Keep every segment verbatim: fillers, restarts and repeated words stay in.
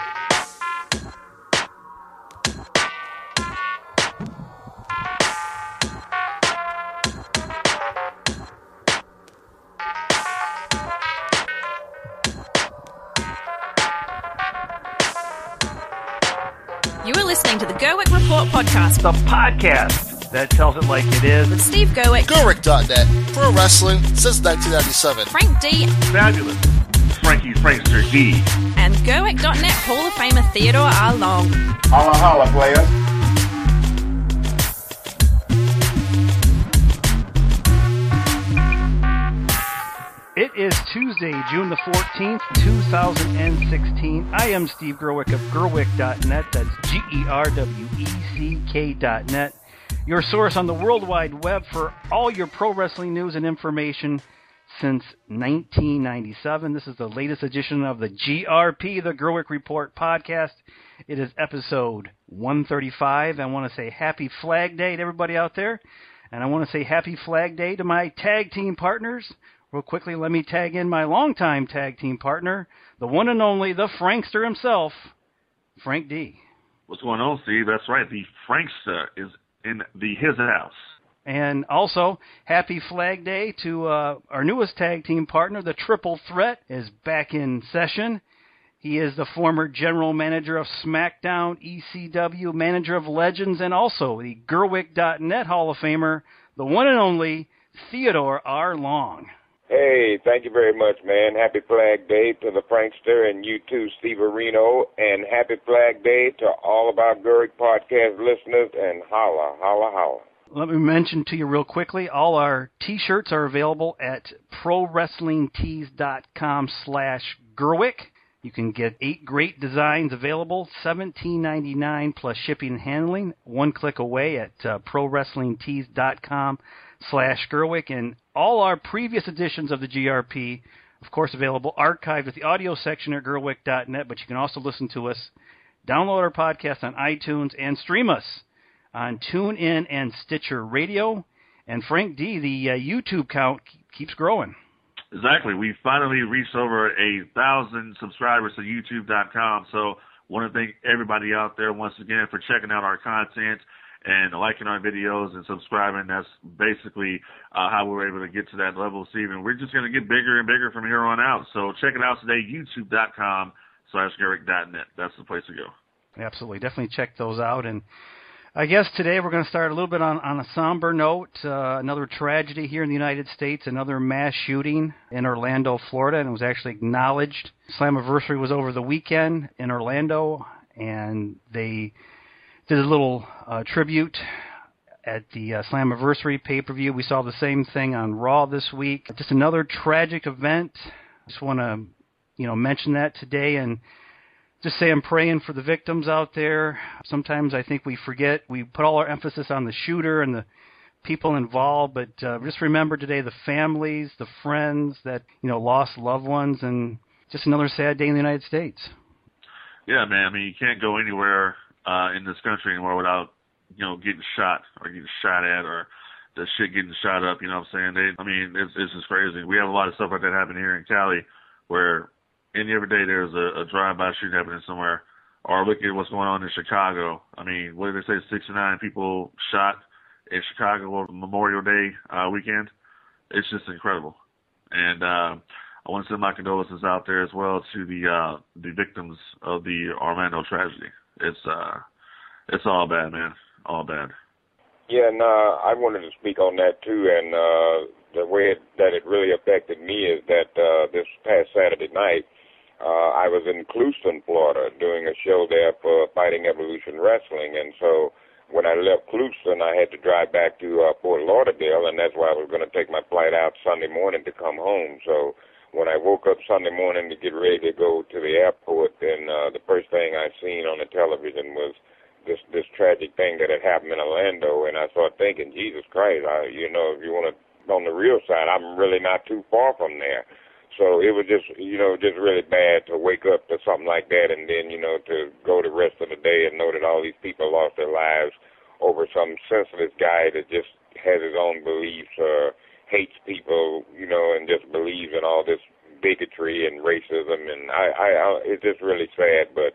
You are listening to the Gerwick Report podcast. The podcast that tells it like it is. With Steve Gerwick. Gerwick dot net. Pro wrestling since nineteen ninety-seven. Frank D. Fabulous. Frankie Frankster D. And Gerwick dot net Hall of Famer Theodore R. Long. Holla, holla, players. It is Tuesday, June the fourteenth, two thousand sixteen. I am Steve Gerwick of Gerwick dot net. That's G E R W E C K dot net. Your source on the World Wide Web for all your pro wrestling news and information since nineteen ninety-seven. This is the latest edition of the G R P, the Gerwick Report podcast. It is episode one thirty-five. I want to say happy Flag Day to everybody out there. And I want to say happy Flag Day to my tag team partners. Real quickly, let me tag in my longtime tag team partner, the one and only, the Frankster himself, Frank D. What's going on, Steve? That's right. The Frankster is in the his house. And also, happy Flag Day to uh, our newest tag team partner, the Triple Threat, is back in session. He is the former general manager of SmackDown, E C W, manager of Legends, and also the Gerwick dot net Hall of Famer, the one and only Theodore R. Long. Hey, thank you very much, man. Happy Flag Day to the Frankster and you too, Steve Areno. And happy Flag Day to all of our Gerwick podcast listeners. And holla, holla, holla. Let me mention to you real quickly, all our T-shirts are available at pro wrestling tees dot com slash Gerwick. You can get eight great designs available, seventeen ninety-nine plus shipping and handling, one click away at uh, pro wrestling tees dot com slash Gerwick. And all our previous editions of the G R P, of course, available archived at the audio section at Gerwick dot net, but you can also listen to us, download our podcast on iTunes, and stream us on TuneIn and Stitcher Radio. And Frank D., the uh, YouTube count keeps growing. Exactly. We finally reached over a thousand subscribers to YouTube dot com. So want to thank everybody out there once again for checking out our content and liking our videos and subscribing. That's basically uh, how we were able to get to that level, Steve. And we're just going to get bigger and bigger from here on out. So check it out today, YouTube dot com slash Gerwick dot net. That's the place to go. Absolutely. Definitely check those out. And I guess today we're going to start a little bit on, on a somber note. Uh, another tragedy here in the United States, another mass shooting in Orlando, Florida, and it was actually acknowledged. Slammiversary was over the weekend in Orlando, and they did a little uh, tribute at the uh, Slammiversary pay-per-view. We saw the same thing on Raw this week. Just another tragic event. Just want to, you know, mention that today and just say I'm praying for the victims out there. Sometimes I think we forget. We put all our emphasis on the shooter and the people involved, but uh, just remember today the families, the friends that, you know, lost loved ones, and just another sad day in the United States. Yeah, man. I mean, you can't go anywhere uh, in this country anymore without, you know, getting shot or getting shot at or the shit getting shot up. You know what I'm saying? They, I mean, it's, it's just crazy. We have a lot of stuff like that happen here in Cali where any every day there's a, a drive-by shooting happening somewhere. Or look at what's going on in Chicago. I mean, what did they say, sixty-nine people shot in Chicago over Memorial Day uh, weekend? It's just incredible. And uh, I want to send my condolences out there as well to the uh, the victims of the Orlando tragedy. It's uh, it's all bad, man. All bad. Yeah, and uh, I wanted to speak on that too. And uh, the way it, that it really affected me is that uh, this past Saturday night, Uh, I was in Clewiston, Florida, doing a show there for Fighting Evolution Wrestling, and so when I left Clewiston, I had to drive back to uh, Fort Lauderdale, and that's why I was going to take my flight out Sunday morning to come home. So when I woke up Sunday morning to get ready to go to the airport, then uh, the first thing I seen on the television was this this tragic thing that had happened in Orlando, and I started thinking, Jesus Christ, I, you know, if you want to, on the real side, I'm really not too far from there. So it was just, you know, just really bad to wake up to something like that and then, you know, to go the rest of the day and know that all these people lost their lives over some senseless guy that just has his own beliefs or hates people, you know, and just believes in all this bigotry and racism. And I, I, I it's just really sad. But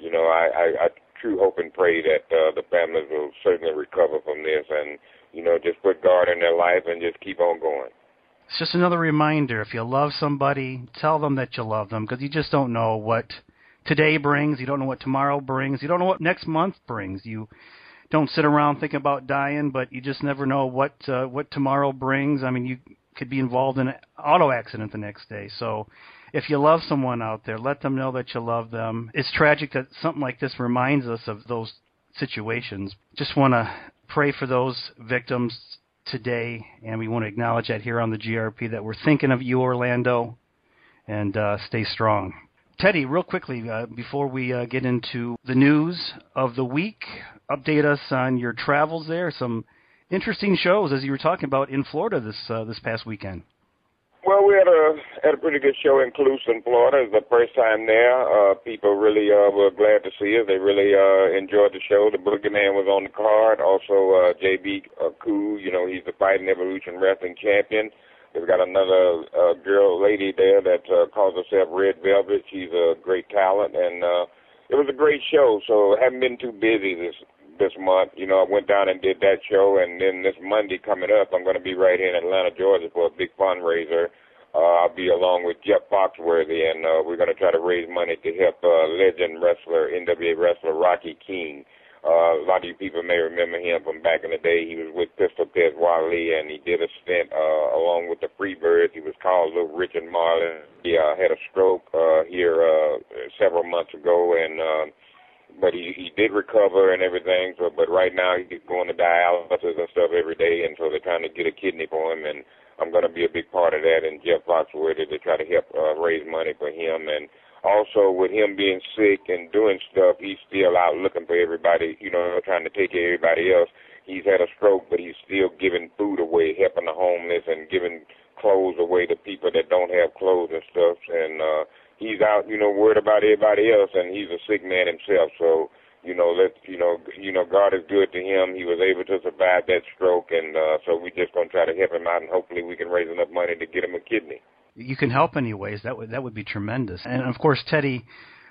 you know, I, I, I true hope and pray that uh, the families will certainly recover from this and, you know, just put God in their life and just keep on going. It's just another reminder, if you love somebody, tell them that you love them, because you just don't know what today brings. You don't know what tomorrow brings. You don't know what next month brings. You don't sit around thinking about dying, but you just never know what uh, what tomorrow brings. I mean, you could be involved in an auto accident the next day. So if you love someone out there, let them know that you love them. It's tragic that something like this reminds us of those situations. Just want to pray for those victims today, and we want to acknowledge that here on the G R P, that we're thinking of you, Orlando, and uh, stay strong. Teddy, real quickly, uh, before we uh, get into the news of the week, update us on your travels there. Some interesting shows, as you were talking about, in Florida this uh, this past weekend. Well, we had a had a pretty good show in Clewiston, Florida. It was the first time there. Uh, people really uh, were glad to see us. They really uh, enjoyed the show. The Boogeyman was on the card. Also, uh, J B uh, Koo, you know, he's the Fighting Evolution Wrestling Champion. We've got another uh, girl, lady there that uh, calls herself Red Velvet. She's a great talent, and uh, it was a great show. So I haven't been too busy this this month. You know, I went down and did that show, and then this Monday coming up, I'm going to be right here in Atlanta, Georgia for a big fundraiser. Uh, I'll be along with Jeff Foxworthy, and uh, we're going to try to raise money to help uh, legend wrestler, N W A wrestler Rocky King. Uh, a lot of you people may remember him from back in the day. He was with Pistol Pez Wally, and he did a stint uh, along with the Freebirds. He was called Little Richard Marlin. He uh, had a stroke uh, here uh, several months ago, and uh, but he, he did recover and everything. So, but right now he's going to dialysis and stuff every day, and so they're trying to get a kidney for him, and I'm going to be a big part of that, and Jeff Foxworthy to try to help uh, raise money for him. And also, with him being sick and doing stuff, he's still out looking for everybody, you know, trying to take care of everybody else. He's had a stroke, but he's still giving food away, helping the homeless, and giving clothes away to people that don't have clothes and stuff. And uh, he's out, you know, worried about everybody else, and he's a sick man himself. So, you know, let you know, you know, God is good to him. He was able to survive that stroke, and uh, so we're just going to try to help him out, and hopefully we can raise enough money to get him a kidney. You can help in any ways. That would that would be tremendous. And of course, Teddy,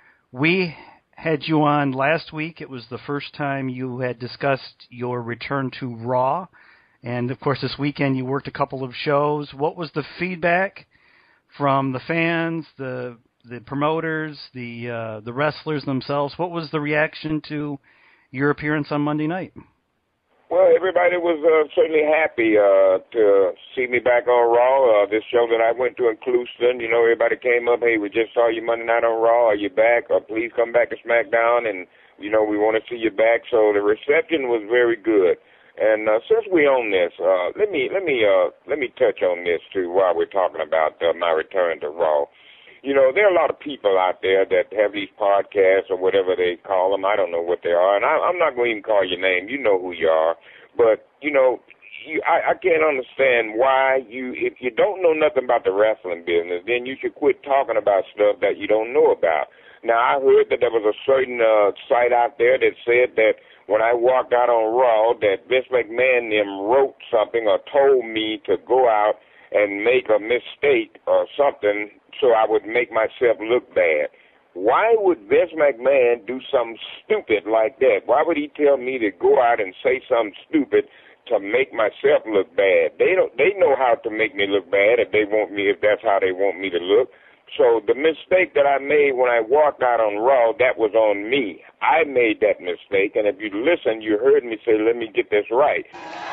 we had you on last week. It was the first time you had discussed your return to Raw, and of course, this weekend you worked a couple of shows. What was the feedback from the fans, the the promoters, the uh, the wrestlers themselves? What was the reaction to your appearance on Monday night? Well, everybody was uh, certainly happy uh, to see me back on Raw. Uh, this show that I went to in Clewiston, you know, everybody came up, hey, we just saw you Monday night on Raw. Are you back? Or please come back to SmackDown, and, you know, we want to see you back. So the reception was very good. And uh, since we're on this, uh, let me let me uh, let me touch on this too while we're talking about uh, my return to Raw. You know, there are a lot of people out there that have these podcasts or whatever they call them. I don't know what they are, and I, I'm not going to even call your name. You know who you are. But, you know, you, I, I can't understand why you, if you don't know nothing about the wrestling business, then you should quit talking about stuff that you don't know about. Now, I heard that there was a certain uh, site out there that said that when I walked out on Raw, that Vince McMahon them wrote something or told me to go out and make a mistake or something so I would make myself look bad. Why would Vince McMahon do something stupid like that? Why would he tell me to go out and say something stupid to make myself look bad? They don't. They know how to make me look bad if they want me, if that's how they want me to look. So the mistake that I made when I walked out on Raw, that was on me. I made that mistake, and if you listen, you heard me say, let me get this right.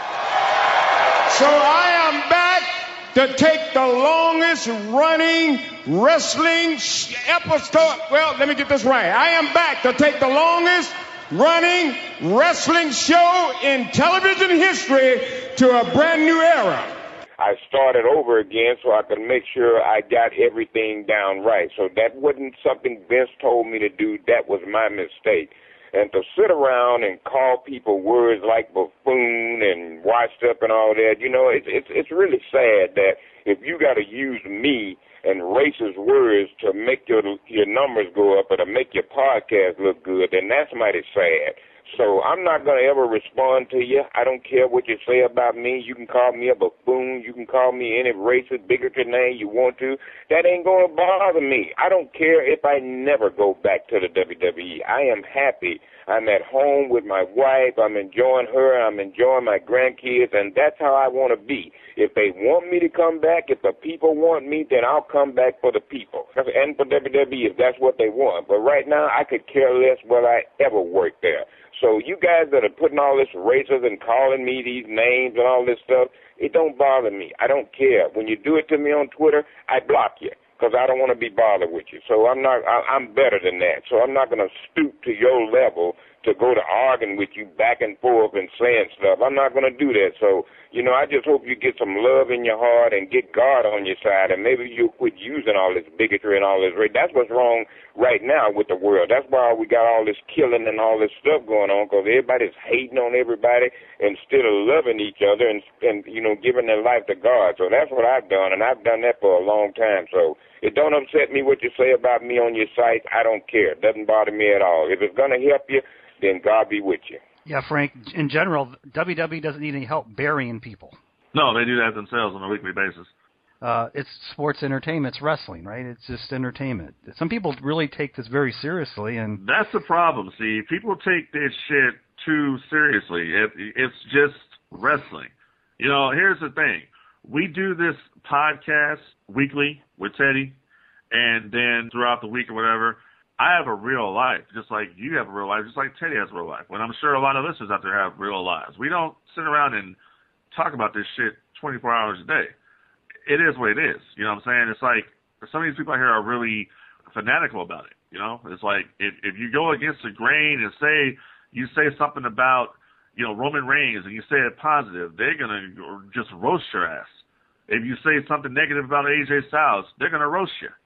So I am back to take the longest running wrestling episode. Well, let me get this right. I am back to take the longest running wrestling show in television history to a brand new era. I started over again so I could make sure I got everything down right. So that wasn't something Vince told me to do. That was my mistake. And to sit around and call people words like buffoon and washed up and all that, you know, it's it's it's really sad that if you got to use me and racist words to make your your numbers go up or to make your podcast look good, then that's mighty sad. So I'm not going to ever respond to you. I don't care what you say about me. You can call me a buffoon. You can call me any racist, bigoted name you want to. That ain't going to bother me. I don't care if I never go back to the W W E. I am happy. I'm at home with my wife. I'm enjoying her. I'm enjoying my grandkids, and that's how I want to be. If they want me to come back, if the people want me, then I'll come back for the people and for W W E if that's what they want. But right now, I could care less whether I ever work there. So you guys that are putting all this races and calling me these names and all this stuff, it don't bother me. I don't care. When you do it to me on Twitter, I block you because I don't want to be bothered with you. So I'm not. I, I'm better than that. So I'm not going to stoop to your level to go to arguing with you back and forth and saying stuff. I'm not going to do that. So, you know, I just hope you get some love in your heart and get God on your side, and maybe you'll quit using all this bigotry and all this race. That's what's wrong right now with the world. That's why we got all this killing and all this stuff going on, because everybody's hating on everybody instead of loving each other and, and, you know, giving their life to God. So that's what I've done, and I've done that for a long time. So it don't upset me what you say about me on your site. I don't care. It doesn't bother me at all. If it's going to help you, then God be with you. Yeah, Frank, in general, W W E doesn't need any help burying people. No, they do that themselves on a weekly basis. Uh, it's sports entertainment. It's wrestling, right? It's just entertainment. Some people really take this very seriously. And that's the problem. See, people take this shit too seriously. It, it's just wrestling. You know, here's the thing. We do this podcast weekly with Teddy, and then throughout the week or whatever, I have a real life, just like you have a real life, just like Teddy has a real life. And I'm sure a lot of listeners out there have real lives. We don't sit around and talk about this shit twenty-four hours a day. It is what it is. You know what I'm saying? It's like some of these people out here are really fanatical about it. You know, it's like if, if you go against the grain and say you say something about, you know, Roman Reigns and you say it positive, they're going to just roast your ass. If you say something negative about A J Styles, they're going to roast you.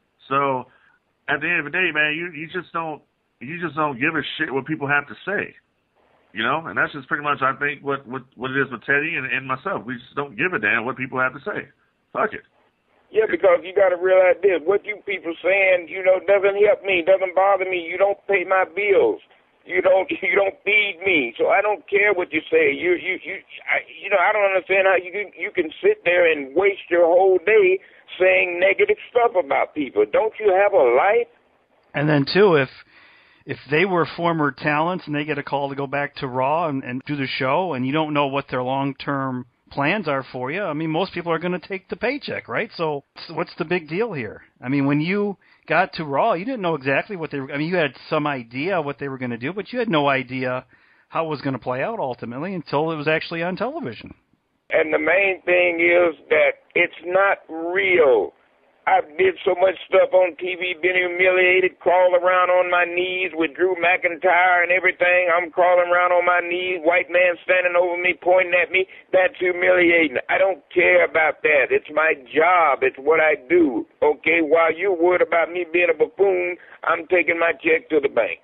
So at the end of the day, man, you, you just don't you just don't give a shit what people have to say, you know. And that's just pretty much, I think, what what, what it is with Teddy and, and myself. We just don't give a damn what people have to say. Fuck it. Yeah, because you got to realize this: what you people saying, you know, doesn't help me, doesn't bother me. You don't pay my bills. You don't you don't feed me, so I don't care what you say. You you you I, you know I don't understand how you can, you can sit there and waste your whole day saying negative stuff about people. Don't you have a life? And then too, if if they were former talents and they get a call to go back to Raw and, and do the show, and you don't know what their long term plans are for you, I mean, most people are going to take the paycheck, right? So what's the big deal here? I mean, when you got to Raw, you didn't know exactly what they were. I mean, you had some idea what they were going to do, but you had no idea how it was going to play out ultimately until it was actually on television. And the main thing is that it's not real. I did so much stuff on T V, been humiliated, crawled around on my knees with Drew McIntyre and everything. I'm crawling around on my knees, white man standing over me, pointing at me. That's humiliating. I don't care about that. It's my job. It's what I do. Okay, while you're worried about me being a buffoon, I'm taking my check to the bank.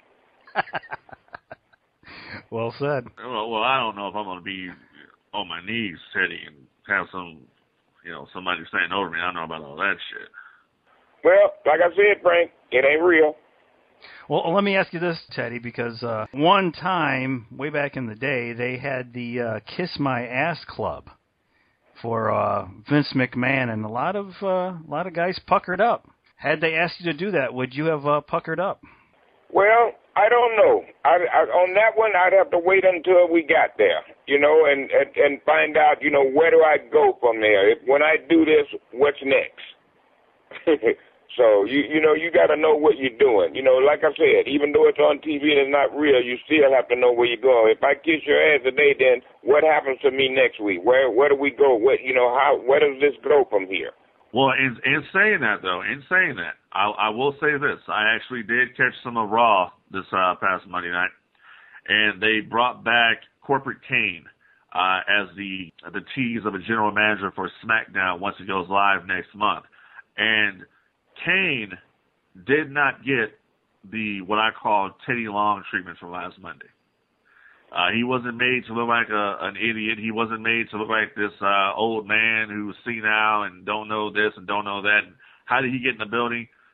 Well said. Well, well, I don't know if I'm going to be on my knees, Teddy, and have some, you know, somebody standing over me. I don't know about all that shit. Well, like I said, Frank, it ain't real. Well, let me ask you this, Teddy, because uh, one time, way back in the day, they had the uh, Kiss My Ass Club for uh, Vince McMahon, and a lot of uh, a lot of guys puckered up. Had they asked you to do that, would you have uh, puckered up? Well, I don't know. I, I, on that one, I'd have to wait until we got there, you know, and, and, and find out, you know, where do I go from there? If, when I do this, what's next? So, you you know, you got to know what you're doing. You know, like I said, even though it's on T V and it's not real, you still have to know where you're going. If I kiss your ass today, then what happens to me next week? Where where do we go? What, you know, how where does this go from here? Well, in, in saying that, though, in saying that, I, I will say this. I actually did catch some of Raw this uh, past Monday night, and they brought back Corporate Kane uh, as the the tease of a general manager for SmackDown once it goes live next month. And Kane did not get the what I call Teddy Long treatment from last Monday. Uh, he wasn't made to look like a, an idiot. He wasn't made to look like this uh, old man who's senile and don't know this and don't know that. And how did he get in the building?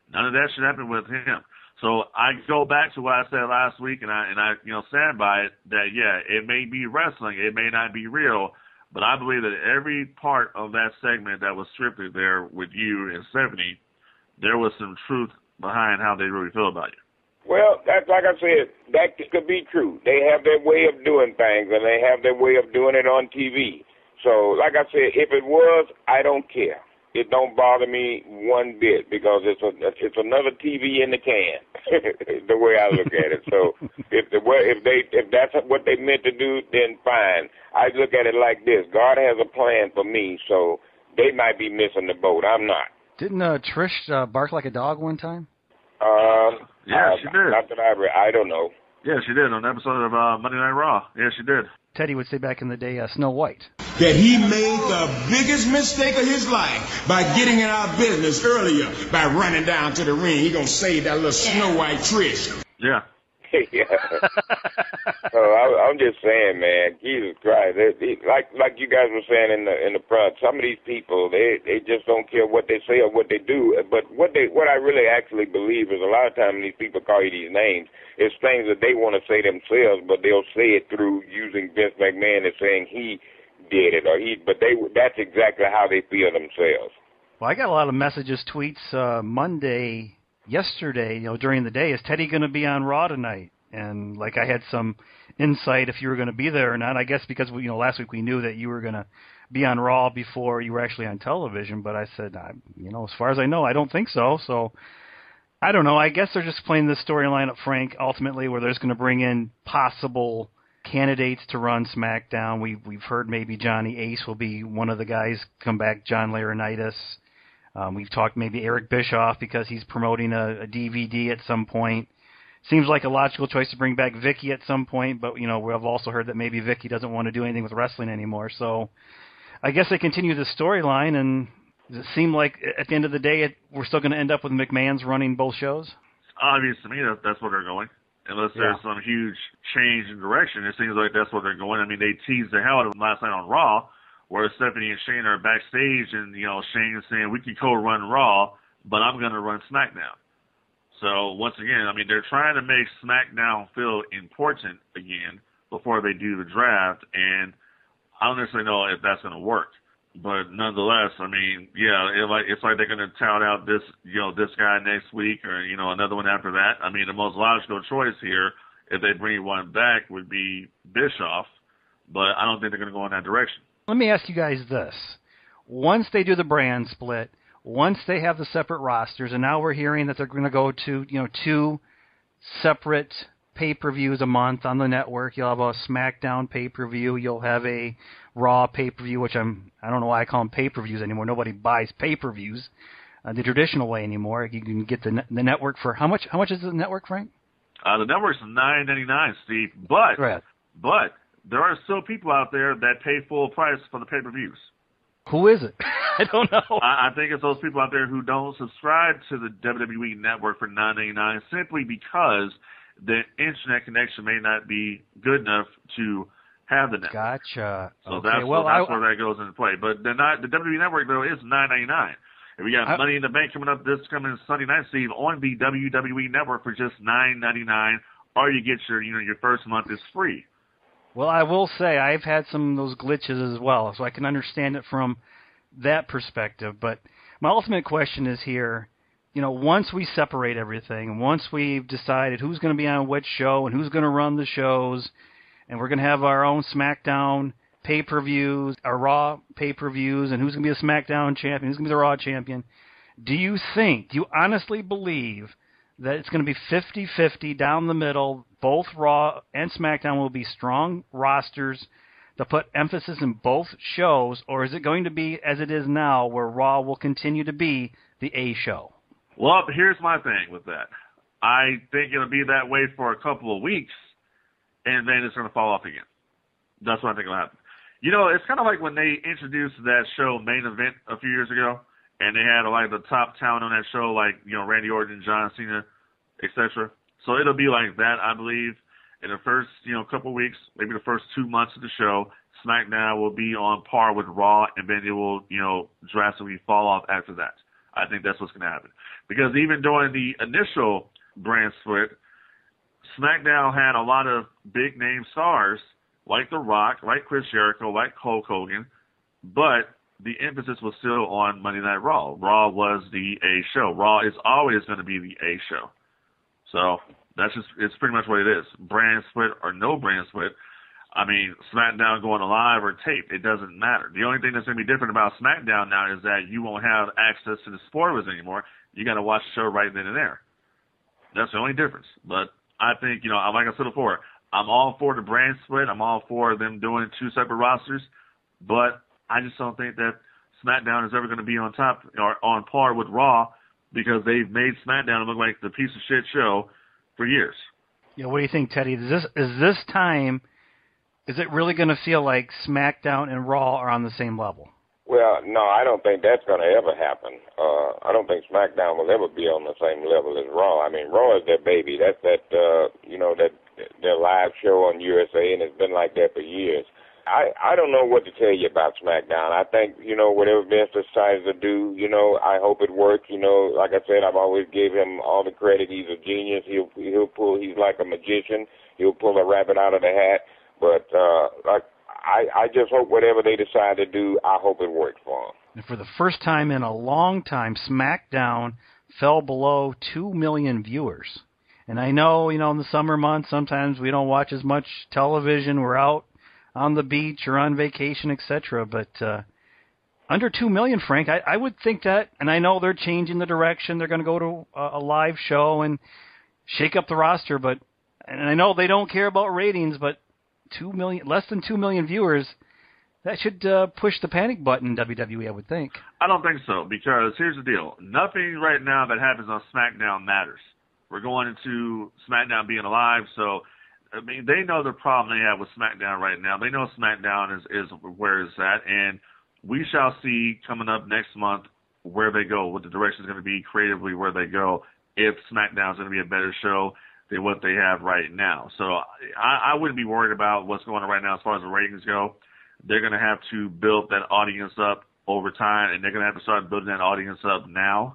None of that should happen with him. So I go back to what I said last week, and I and I you know stand by it. That yeah, it may be wrestling, it may not be real, but I believe that every part of that segment that was scripted there with you and Stephanie, there was some truth behind how they really feel about you. Well, that's like I said, that could be true. They have their way of doing things, and they have their way of doing it on T V. So, like I said, if it was, I don't care. It don't bother me one bit because it's a it's another T V in the can. The way I look at it. So, if the if they if that's what they meant to do, then fine. I look at it like this: God has a plan for me, so they might be missing the boat. I'm not. Didn't uh, Trish uh, bark like a dog one time? Um, yeah, uh, she did. Not that I re- I don't know. Yeah, she did on an episode of uh, Monday Night Raw. Yeah, she did. Teddy would say back in the day, uh, Snow White. That he made the biggest mistake of his life by getting in our business earlier by running down to the ring. He gonna save that little Snow White Trish. Yeah. Yeah. So I, I'm just saying, man, Jesus Christ, they, they, like like you guys were saying in the in the front, some of these people they they just don't care what they say or what they do. But what they what I really actually believe is a lot of times these people call you these names, it's things that they want to say themselves, but they'll say it through using Vince McMahon and saying he did it or he. But they that's exactly how they feel themselves. Well, I got a lot of messages, tweets uh, Monday. Yesterday, you know, during the day, is Teddy going to be on Raw tonight? And like I had some insight if you were going to be there or not. I guess because you know last week we knew that you were going to be on Raw before you were actually on television. But I said, I, you know, as far as I know, I don't think so. So I don't know. I guess they're just playing this storyline up, Frank. Ultimately, where they're going to bring in possible candidates to run SmackDown. We've we've heard maybe Johnny Ace will be one of the guys come back. John Laurinaitis. Um, we've talked maybe Eric Bischoff because he's promoting a, a D V D at some point. Seems like a logical choice to bring back Vicky at some point, but you know we've also heard that maybe Vicky doesn't want to do anything with wrestling anymore. So I guess they continue the storyline, and does it seem like at the end of the day it, we're still going to end up with McMahon's running both shows? Obvious to me that that's where they're going. Unless there's yeah. some huge change in direction, it seems like that's where they're going. I mean, they teased the hell out of them last night on Raw, where Stephanie and Shane are backstage, and you know Shane is saying we can co-run Raw, but I'm going to run SmackDown. So once again, I mean they're trying to make SmackDown feel important again before they do the draft, and I don't necessarily know if that's going to work. But nonetheless, I mean, yeah, it like it's like they're going to tout out this you know this guy next week, or you know another one after that. I mean, the most logical choice here, if they bring one back, would be Bischoff, but I don't think they're going to go in that direction. Let me ask you guys this. Once they do the brand split, once they have the separate rosters, and now we're hearing that they're going to go to, you know, two separate pay-per-views a month on the network. You'll have a SmackDown pay-per-view. You'll have a Raw pay-per-view, which I'm, I don't know why I call them pay-per-views anymore. Nobody buys pay-per-views uh, the traditional way anymore. You can get the the network for, how much How much is the network, Frank? Uh, the network's nine ninety-nine, Steve, but, right. but, there are still people out there that pay full price for the pay-per-views. Who is it? I don't know. I, I think it's those people out there who don't subscribe to the W W E Network for nine ninety-nine simply because the internet connection may not be good enough to have the network. Gotcha. So okay. that's, well, so that's I, where that goes into play. But the, not, the W W E Network, though, is nine ninety-nine. And we got I, Money in the Bank coming up this coming Sunday night, Steve, on the W W E Network for just nine ninety-nine, or you get your, you know, your first month is free. Well, I will say I've had some of those glitches as well, so I can understand it from that perspective. But my ultimate question is here, you know, once we separate everything, once we've decided who's going to be on which show and who's going to run the shows, and we're going to have our own SmackDown pay-per-views, our Raw pay-per-views, and who's going to be the SmackDown champion, who's going to be the Raw champion, do you think, do you honestly believe that it's going to be fifty-fifty down the middle, both Raw and SmackDown will be strong rosters to put emphasis in both shows, or is it going to be as it is now, where Raw will continue to be the A show? Well, here's my thing with that. I think it'll be that way for a couple of weeks, and then it's going to fall off again. That's what I think will happen. You know, it's kind of like when they introduced that show Main Event a few years ago, and they had like the top talent on that show, like, you know, Randy Orton, John Cena, et cetera. So it'll be like that, I believe. In the first, you know, couple of weeks, maybe the first two months of the show, SmackDown will be on par with Raw, and then it will, you know, drastically fall off after that. I think that's what's going to happen. Because even during the initial brand split, SmackDown had a lot of big-name stars like The Rock, like Chris Jericho, like Hulk Hogan, but the emphasis was still on Monday Night Raw. Raw was the A show. Raw is always going to be the A show. So that's just, it's pretty much what it is. Brand split or no brand split. I mean, SmackDown going live or tape, it doesn't matter. The only thing that's going to be different about SmackDown now is that you won't have access to the spoilers anymore. You got to watch the show right then and there. That's the only difference. But I think, you know, like I said before, I'm all for the brand split. I'm all for them doing two separate rosters. But I just don't think that SmackDown is ever going to be on top or on par with Raw because they've made SmackDown look like the piece of shit show for years. Yeah, what do you think, Teddy? Is this is this time? Is it really going to feel like SmackDown and Raw are on the same level? Well, no, I don't think that's going to ever happen. Uh, I don't think SmackDown will ever be on the same level as Raw. I mean, Raw is their baby. That's that, uh, you know, that their live show on U S A, and it's been like that for years. I, I don't know what to tell you about SmackDown. I think, you know, whatever Vince decides to do, you know, I hope it works. You know, like I said, I've always gave him all the credit. He's a genius. He'll he'll pull. He's like a magician. He'll pull a rabbit out of the hat. But uh, like I, I just hope whatever they decide to do, I hope it works for them. And for the first time in a long time, SmackDown fell below two million viewers. And I know, you know, in the summer months, sometimes we don't watch as much television. We're out on the beach or on vacation, et cetera. But uh, under two million, Frank, I, I would think that, and I know they're changing the direction. They're going to go to a, a live show and shake up the roster. But and I know they don't care about ratings, but two million, less than two million viewers, that should uh, push the panic button in W W E, I would think. I don't think so, because here's the deal. Nothing right now that happens on SmackDown matters. We're going into SmackDown being alive, so I mean, they know the problem they have with SmackDown right now. They know SmackDown is, is where it's at, and we shall see coming up next month where they go, what the direction is going to be creatively, where they go, if SmackDown is going to be a better show than what they have right now. So I, I wouldn't be worried about what's going on right now as far as the ratings go. They're going to have to build that audience up over time, and they're going to have to start building that audience up now.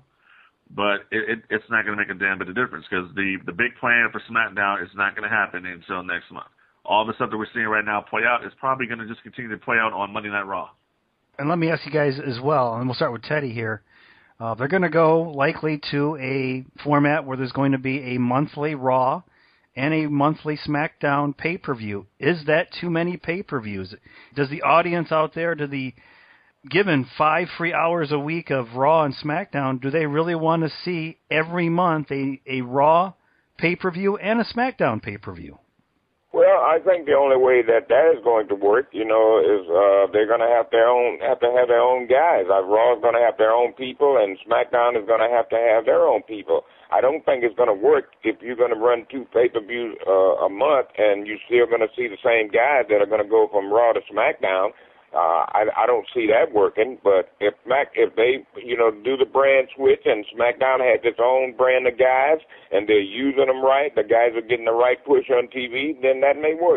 But it, it, it's not going to make a damn bit of difference because the, the big plan for SmackDown is not going to happen until next month. All the stuff that we're seeing right now play out is probably going to just continue to play out on Monday Night Raw. And let me ask you guys as well, and we'll start with Teddy here. Uh, they're going to go likely to a format where there's going to be a monthly Raw and a monthly SmackDown pay-per-view. Is that too many pay-per-views? Does the audience out there, do the given five free hours a week of Raw and SmackDown, do they really want to see every month a, a Raw pay-per-view and a SmackDown pay-per-view? Well, I think the only way that that is going to work, you know, is uh, they're going to have their own, have to have their own guys. Like Raw is going to have their own people, and SmackDown is going to have to have their own people. I don't think it's going to work if you're going to run two pay-per-views uh, a month, and you're still going to see the same guys that are going to go from Raw to SmackDown. Uh, I, I don't see that working, but if Mac, if they, you know, do the brand switch and SmackDown has its own brand of guys and they're using them right, the guys are getting the right push on T V, then that may work.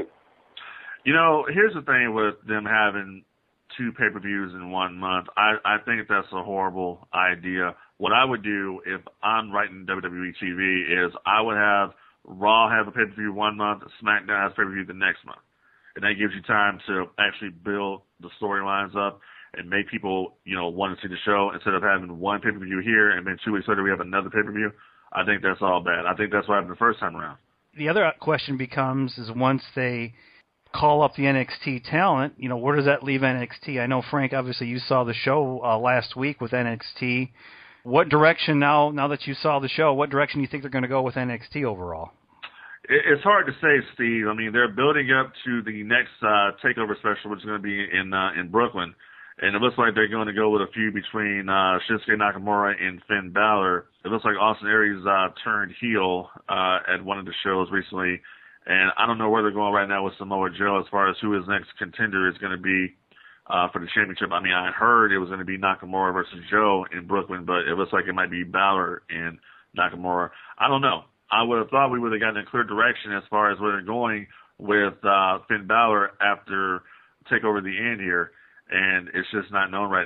You know, here's the thing with them having two pay-per-views in one month. I, I think that's a horrible idea. What I would do if I'm writing W W E T V is I would have Raw have a pay-per-view one month, SmackDown has a pay-per-view the next month. And that gives you time to actually build the storylines up and make people, you know, want to see the show instead of having one pay-per-view here and then two weeks later we have another pay-per-view. I think that's all bad. I think that's what happened the first time around. The other question becomes is once they call up the N X T talent, you know, where does that leave N X T? I know, Frank, obviously you saw the show uh, last week with N X T. What direction now, now that you saw the show, what direction do you think they're going to go with N X T overall? It's hard to say, Steve. I mean, they're building up to the next uh, takeover special, which is going to be in uh, in Brooklyn, and it looks like they're going to go with a feud between uh, Shinsuke Nakamura and Finn Balor. It looks like Austin Aries uh, turned heel uh, at one of the shows recently, and I don't know where they're going right now with Samoa Joe as far as who his next contender is going to be uh, for the championship. I mean, I heard it was going to be Nakamura versus Joe in Brooklyn, but it looks like it might be Balor and Nakamura. I don't know. I would have thought we would have gotten a clear direction as far as where they're going with uh, Finn Balor after TakeOver the End here, and it's just not known right now.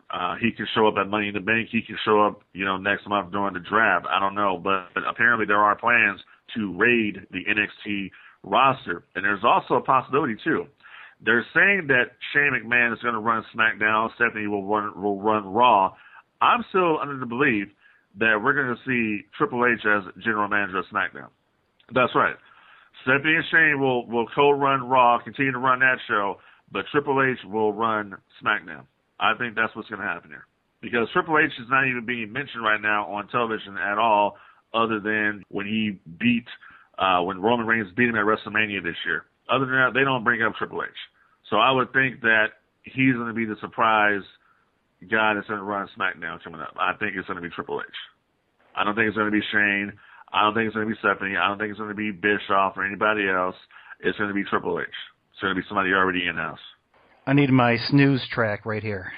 Uh, he can show up at Money in the Bank. He can show up, you know, next month during the draft. I don't know, but, but apparently there are plans to raid the N X T roster. And there's also a possibility, too. They're saying that Shane McMahon is going to run SmackDown. Stephanie will run, will run Raw. I'm still under the belief that we're going to see Triple H as general manager of SmackDown. That's right. Stephanie and Shane will, will co-run Raw, continue to run that show, but Triple H will run SmackDown. I think that's what's going to happen here. Because Triple H is not even being mentioned right now on television at all, other than when he beat, uh, when Roman Reigns beat him at WrestleMania this year. Other than that, they don't bring up Triple H. So I would think that he's going to be the surprise guy that's going to run SmackDown coming up. I think it's going to be Triple H. I don't think it's going to be Shane. I don't think it's going to be Stephanie. I don't think it's going to be Bischoff or anybody else. It's going to be Triple H. It's going to be somebody already in-house. I need my snooze track right here.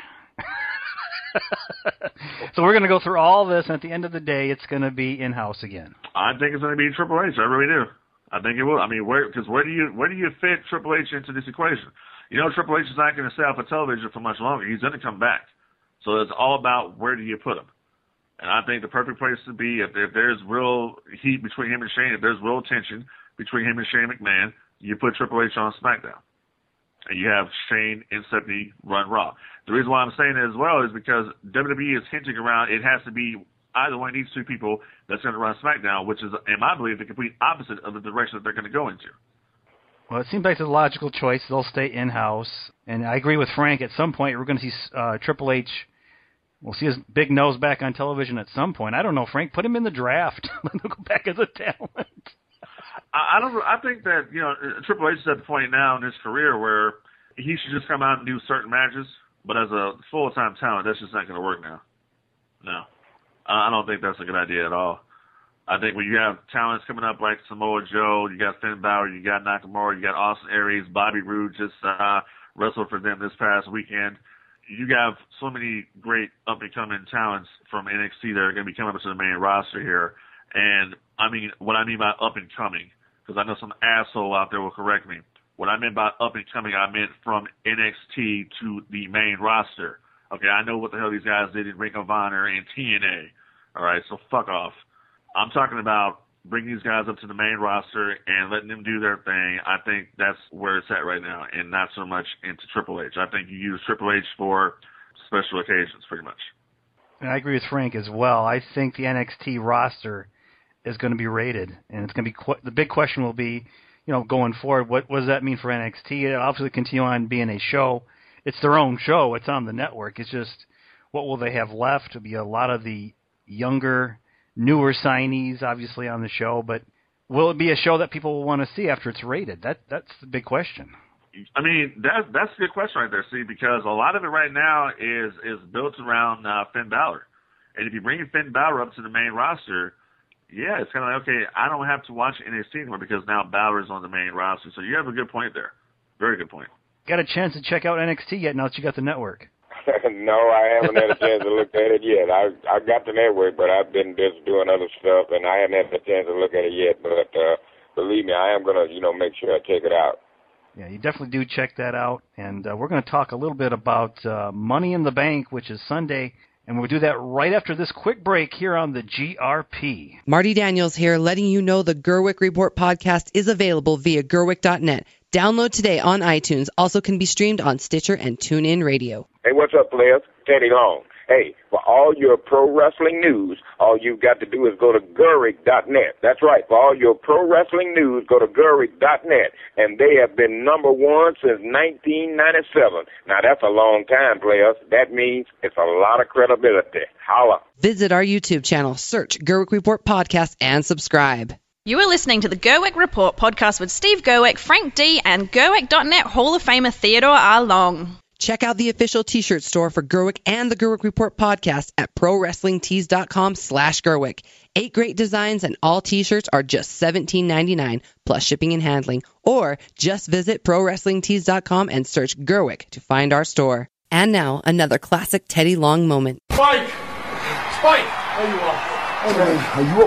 So we're going to go through all this, and at the end of the day, it's going to be in-house again. I think it's going to be Triple H. I really do. I think it will. I mean, where because where do you where do you fit Triple H into this equation? You know, Triple H is not going to stay off of television for much longer. He's going to come back. So it's all about where do you put him. And I think the perfect place to be, if, if there's real heat between him and Shane, if there's real tension between him and Shane McMahon, you put Triple H on SmackDown. And you have Shane and Stephanie run Raw. The reason why I'm saying that as well is because W W E is hinting around it has to be either one of these two people that's going to run SmackDown, which is, in my belief, the complete opposite of the direction that they're going to go into. Well, it seems like it's a logical choice. They'll stay in-house. And I agree with Frank. At some point, we're going to see uh, Triple H. We'll see his big nose back on television at some point. I don't know, Frank. Put him in the draft. Let him go back as a talent. I, I don't. I think that, you know, Triple H is at the point now in his career where he should just come out and do certain matches. But as a full-time talent, that's just not going to work now. No. I don't think that's a good idea at all. I think when you have talents coming up like Samoa Joe, you got Finn Balor, you got Nakamura, you got Austin Aries, Bobby Roode just uh, wrestled for them this past weekend. You have so many great up-and-coming talents from N X T that are going to be coming up to the main roster here. And, I mean, what I mean by up-and-coming, because I know some asshole out there will correct me. What I meant by up-and-coming, I meant from N X T to the main roster. Okay, I know what the hell these guys did in Ring of Honor and T N A. All right, so fuck off. I'm talking about bringing these guys up to the main roster and letting them do their thing. I think that's where it's at right now, and not so much into Triple H. I think you use Triple H for special occasions, pretty much. And I agree with Frank as well. I think the N X T roster is going to be rated, and it's going to be qu- the big question will be, you know, going forward, what, what does that mean for N X T? It'll obviously continue on being a show. It's their own show. It's on the network. It's just what will they have left? It'll be a lot of the younger, newer signees, obviously, on the show. But will it be a show that people will want to see after it's rated? That That's the big question. I mean, that, that's a good question right there, see, because a lot of it right now is is built around uh, Finn Balor. And if you bring Finn Balor up to the main roster, yeah, it's kind of like, okay, I don't have to watch N X T anymore because now Balor is on the main roster. So you have a good point there. Very good point. Got a chance to check out N X T yet now that you got the network? No, I haven't had a chance to look at it yet. I I got the network, but I've been just doing other stuff, and I haven't had a chance to look at it yet. But uh, believe me, I am going to, you know, make sure I check it out. Yeah, you definitely do check that out. And uh, we're going to talk a little bit about uh, Money in the Bank, which is Sunday. And we'll do that right after this quick break here on the G R P. Marty Daniels here, letting you know the Gerwick Report podcast is available via Gerwick dot net. Download today on iTunes. Also can be streamed on Stitcher and TuneIn Radio. Hey, what's up, players? Teddy Long. Hey, for all your pro wrestling news, all you've got to do is go to Gerwick dot net. That's right. For all your pro wrestling news, go to Gerwick dot net. And they have been number one since nineteen ninety-seven. Now, that's a long time, players. That means it's a lot of credibility. Holla. Visit our YouTube channel, search Gerwick Report Podcast, and subscribe. You are listening to the Gerwick Report podcast with Steve Gerwick, Frank D, and Gerwick dot net Hall of Famer Theodore R. Long. Check out the official t-shirt store for Gerwick and the Gerwick Report podcast at pro wrestling tees dot com slash Gerwick. Eight great designs and all t-shirts are just seventeen ninety-nine plus shipping and handling. Or just visit pro wrestling tees dot com and search Gerwick to find our store. And now, another classic Teddy Long moment. Spike! Spike! There you are. Hey, are you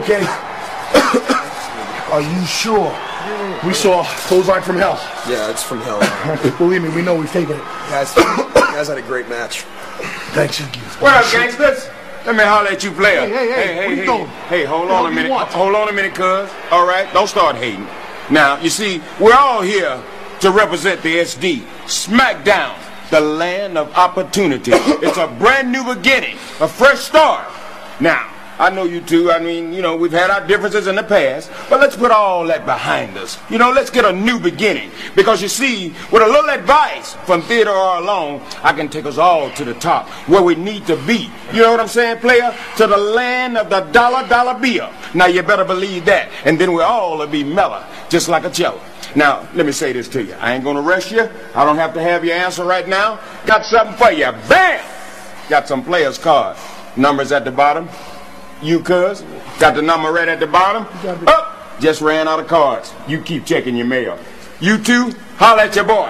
okay? Are you sure? We saw Clothesline from Hell. Yeah, it's from hell. Believe me, we know we've taken it. Guys, you guys had a great match. Thanks you, gift. What up, gangsters? Let me holler at you, player. Hey, hey, hey, hey, where hey, you hey. going? Hey, hold What on a you minute. want? Hold on a minute, cuz. All right, don't start hating. Now, you see, we're all here to represent the S D. SmackDown, the land of opportunity. It's a brand new beginning, a fresh start. Now, I know you two, I mean, you know, we've had our differences in the past, but let's put all that behind us. You know, let's get a new beginning. Because you see, with a little advice from Theodore R. Long, I can take us all to the top, where we need to be. You know what I'm saying, player? To the land of the dollar, dollar bill. Now, you better believe that. And then we'll all be mellow, just like a cello. Now, let me say this to you. I ain't gonna rush you. I don't have to have your answer right now. Got something for you. Bam! Got some players' cards. Numbers at the bottom. You, cuz, got the number right at the bottom. Up, just ran out of cards. You keep checking your mail. You two, holler at your boy.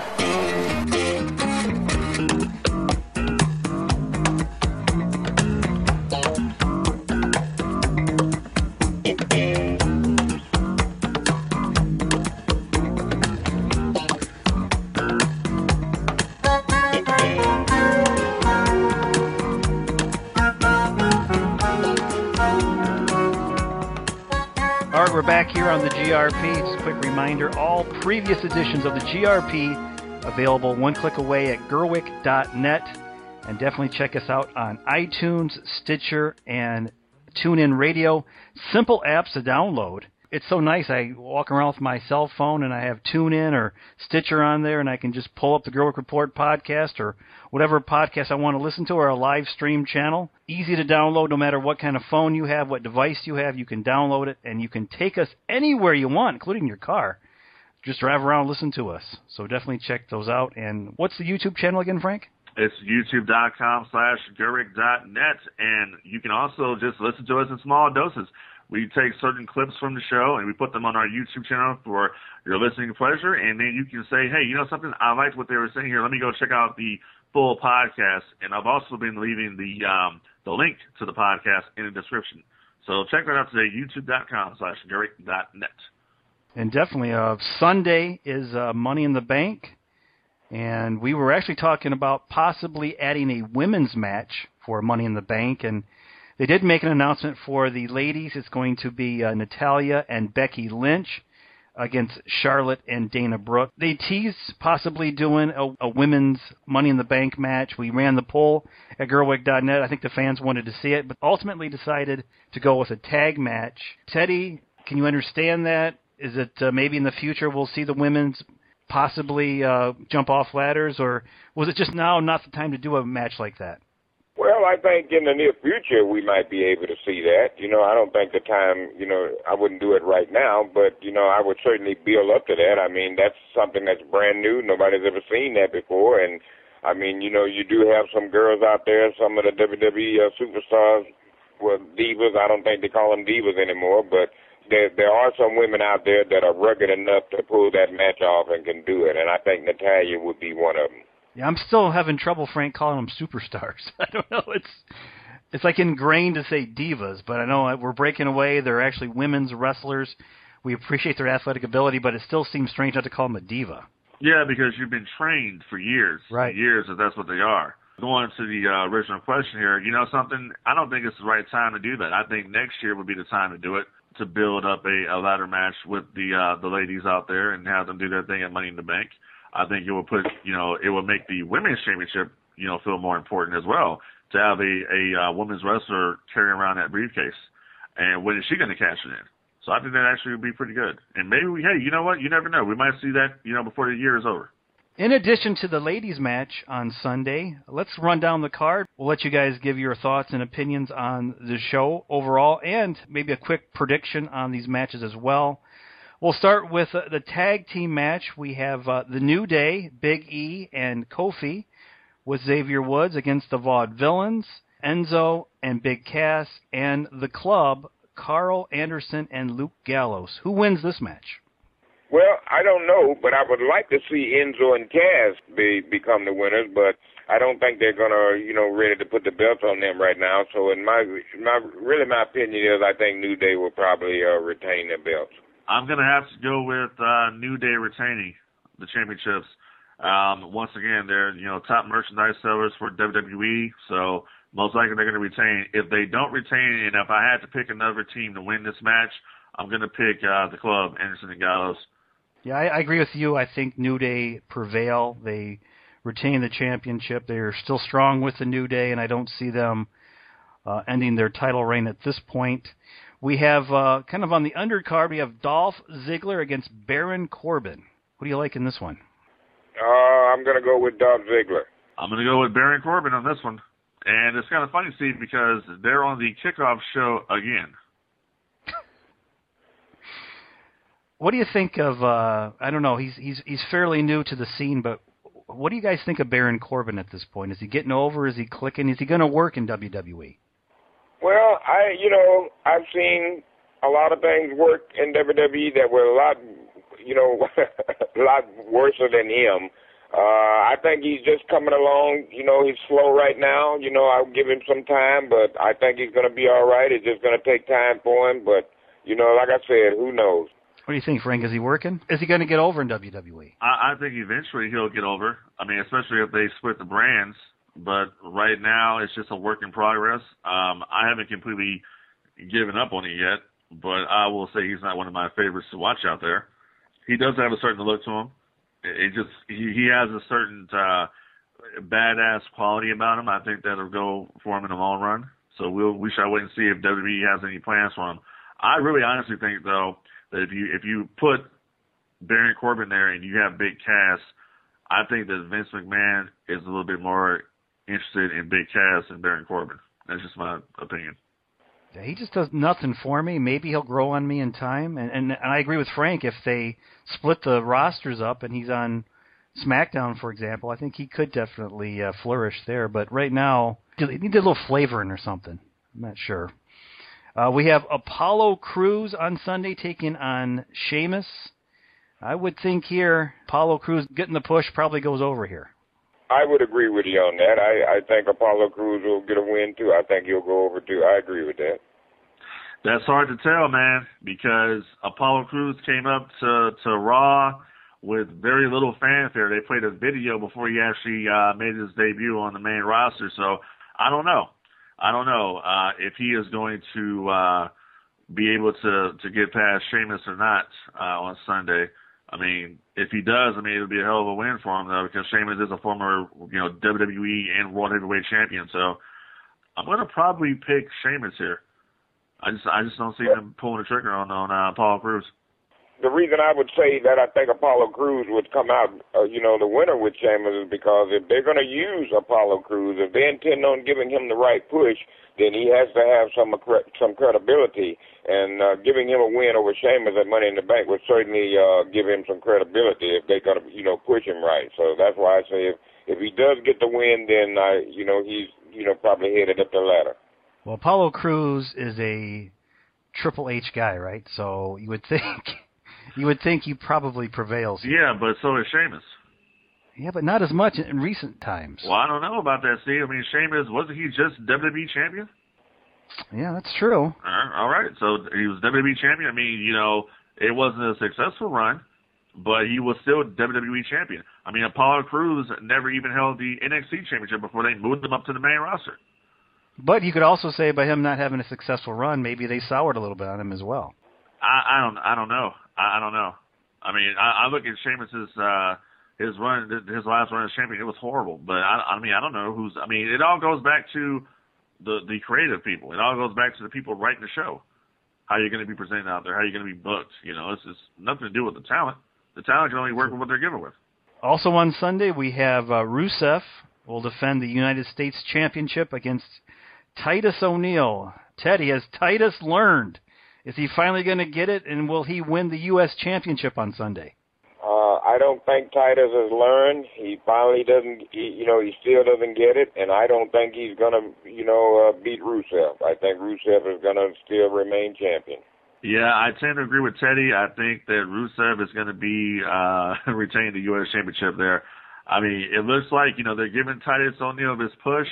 We're back here on the G R P. Just a quick reminder, all previous editions of the G R P available one click away at gerwick dot net. And definitely check us out on iTunes, Stitcher, and TuneIn Radio. Simple apps to download. It's so nice. I walk around with my cell phone and I have TuneIn or Stitcher on there, and I can just pull up the Gerwick Report podcast or whatever podcast I want to listen to, or a live stream channel. Easy to download no matter what kind of phone you have, what device you have. You can download it, and you can take us anywhere you want, including your car. Just drive around and listen to us. So definitely check those out. And what's the YouTube channel again, Frank? It's youtube.com slash gerwick dot net, and you can also just listen to us in small doses. We take certain clips from the show, and we put them on our YouTube channel for your listening pleasure, and then you can say, hey, you know something, I liked what they were saying here. Let me go check out the full podcast, and I've also been leaving the um, the link to the podcast in the description. So check that out today, youtube.com slash gerwick dot net. And definitely, uh, Sunday is uh, Money in the Bank, and we were actually talking about possibly adding a women's match for Money in the Bank, and they did make an announcement for the ladies. It's going to be uh, Natalya and Becky Lynch against Charlotte and Dana Brooke. They teased possibly doing a, a women's Money in the Bank match. We ran the poll at gerwick dot net. I think the fans wanted to see it, but ultimately decided to go with a tag match. Teddy, can you understand that? Is it uh, maybe in the future we'll see the women's possibly uh, jump off ladders, or was it just now not the time to do a match like that? Well, I think in the near future we might be able to see that. You know, I don't think the time, you know, I wouldn't do it right now, but, you know, I would certainly build up to that. I mean, that's something that's brand new. Nobody's ever seen that before. And, I mean, you know, you do have some girls out there, some of the W W E uh, superstars, well, divas. I don't think they call them divas anymore, but there, there are some women out there that are rugged enough to pull that match off and can do it. And I think Natalya would be one of them. Yeah, I'm still having trouble, Frank, calling them superstars. I don't know. It's it's like ingrained to say divas, but I know we're breaking away. They're actually women's wrestlers. We appreciate their athletic ability, but it still seems strange not to call them a diva. Yeah, because you've been trained for years, right? Years that that's what they are. Going to the uh, original question here, you know something? I don't think it's the right time to do that. I think next year would be the time to do it, to build up a, a ladder match with the uh, the ladies out there and have them do their thing at Money in the Bank. I think it will put, you know, it will make the women's championship, you know, feel more important as well, to have a, a uh, women's wrestler carrying around that briefcase. And when is she going to cash it in? So I think that actually would be pretty good. And maybe, we, hey, you know what? You never know. We might see that, you know, before the year is over. In addition to the ladies' match on Sunday, let's run down the card. We'll let you guys give your thoughts and opinions on the show overall, and maybe a quick prediction on these matches as well. We'll start with uh, the tag team match. We have uh, the New Day, Big E, and Kofi with Xavier Woods against the Vaudevillains, Enzo and Big Cass, and the Club, Carl Anderson and Luke Gallows. Who wins this match? Well, I don't know, but I would like to see Enzo and Cass be, become the winners, but I don't think they're gonna, you know, ready to put the belt on them right now. So, in my, my really, my opinion is, I think New Day will probably uh, retain their belts. I'm going to have to go with uh, New Day retaining the championships. Um, once again, they're, you know, top merchandise sellers for W W E, so most likely they're going to retain. If they don't retain, and if I had to pick another team to win this match, I'm going to pick uh, the Club, Anderson and Gallows. Yeah, I, I agree with you. I think New Day prevail. They retain the championship. They are still strong with the New Day, and I don't see them uh, ending their title reign at this point. We have uh, kind of on the undercard, we have Dolph Ziggler against Baron Corbin. What do you like in this one? Uh, I'm going to go with Dolph Ziggler. I'm going to go with Baron Corbin on this one. And it's kind of funny, Steve, because they're on the kickoff show again. What do you think of, uh, I don't know, he's he's he's fairly new to the scene, but what do you guys think of Baron Corbin at this point? Is he getting over? Is he clicking? Is he going to work in W W E? Well, I, you know, I've seen a lot of things work in W W E that were a lot, you know, a lot worse than him. Uh, I think he's just coming along. You know, he's slow right now. You know, I'll give him some time, but I think he's going to be all right. It's just going to take time for him. But, you know, like I said, who knows? What do you think, Frank? Is he working? Is he going to get over in W W E? I, I think eventually he'll get over. I mean, especially if they split the brands. But right now, it's just a work in progress. Um, I haven't completely given up on it yet, but I will say he's not one of my favorites to watch out there. He does have a certain look to him. It just he, he has a certain uh, badass quality about him. I think that'll go for him in the long run. So we'll we shall wait and see if W W E has any plans for him. I really honestly think though that if you if you put Baron Corbin there and you have Big Cass, I think that Vince McMahon is a little bit more interested in Big Cass than Baron Corbin. That's just my opinion. Yeah, he just does nothing for me. Maybe he'll grow on me in time. And, and, and I agree with Frank. If they split the rosters up and he's on SmackDown, for example, I think he could definitely uh, flourish there. But right now, he needs a little flavoring or something. I'm not sure. Uh, we have Apollo Crews on Sunday taking on Sheamus. I would think here Apollo Crews getting the push probably goes over here. I would agree with you on that. I, I think Apollo Crews will get a win, too. I think he'll go over, too. I agree with that. That's hard to tell, man, because Apollo Crews came up to, to Raw with very little fanfare. They played a video before he actually uh, made his debut on the main roster. So I don't know. I don't know uh, if he is going to uh, be able to, to get past Sheamus or not uh, on Sunday. I mean, if he does, I mean, it'll be a hell of a win for him, though, because Sheamus is a former, you know, W W E and World Heavyweight Champion. So I'm going to probably pick Sheamus here. I just I just don't see them pulling the trigger on on uh, Apollo Crews. The reason I would say that I think Apollo Crews would come out, uh, you know, the winner with Sheamus is because if they're going to use Apollo Crews, if they intend on giving him the right push, then he has to have some some credibility. And uh, giving him a win over Sheamus at Money in the Bank would certainly uh, give him some credibility if they're going to, you know, push him right. So that's why I say if, if he does get the win, then, uh, you know, he's, you know, probably headed up the ladder. Well, Apollo Crews is a Triple H guy, right? So you would think you would think he probably prevails. Yeah, but so is Sheamus. Yeah, but not as much in recent times. Well, I don't know about that, Steve. I mean, Sheamus, wasn't he just W W E champion? Yeah, that's true. All right, so he was W W E champion. I mean, you know, it wasn't a successful run, but he was still W W E champion. I mean, Apollo Crews never even held the N X T championship before they moved him up to the main roster. But you could also say by him not having a successful run, maybe they soured a little bit on him as well. I, I don't, I don't know. I, I don't know. I mean, I, I look at Sheamus's uh, his run, his last run as champion. It was horrible. But I, I mean, I don't know who's. I mean, it all goes back to the the creative people. It all goes back to the people writing the show. How you're going to be presented out there. How you're going to be booked. You know, it's just nothing to do with the talent. The talent can only work with what they're given with. Also on Sunday, we have uh, Rusev will defend the United States Championship against Titus O'Neil. Teddy, has Titus learned? Is he finally going to get it, and will he win the U S Championship on Sunday? Uh, I don't think Titus has learned. He finally doesn't, he, you know, he still doesn't get it, and I don't think he's going to, you know, uh, beat Rusev. I think Rusev is going to still remain champion. Yeah, I tend to agree with Teddy. I think that Rusev is going to be uh, retain the U S Championship there. I mean, it looks like, you know, they're giving Titus O'Neil this push,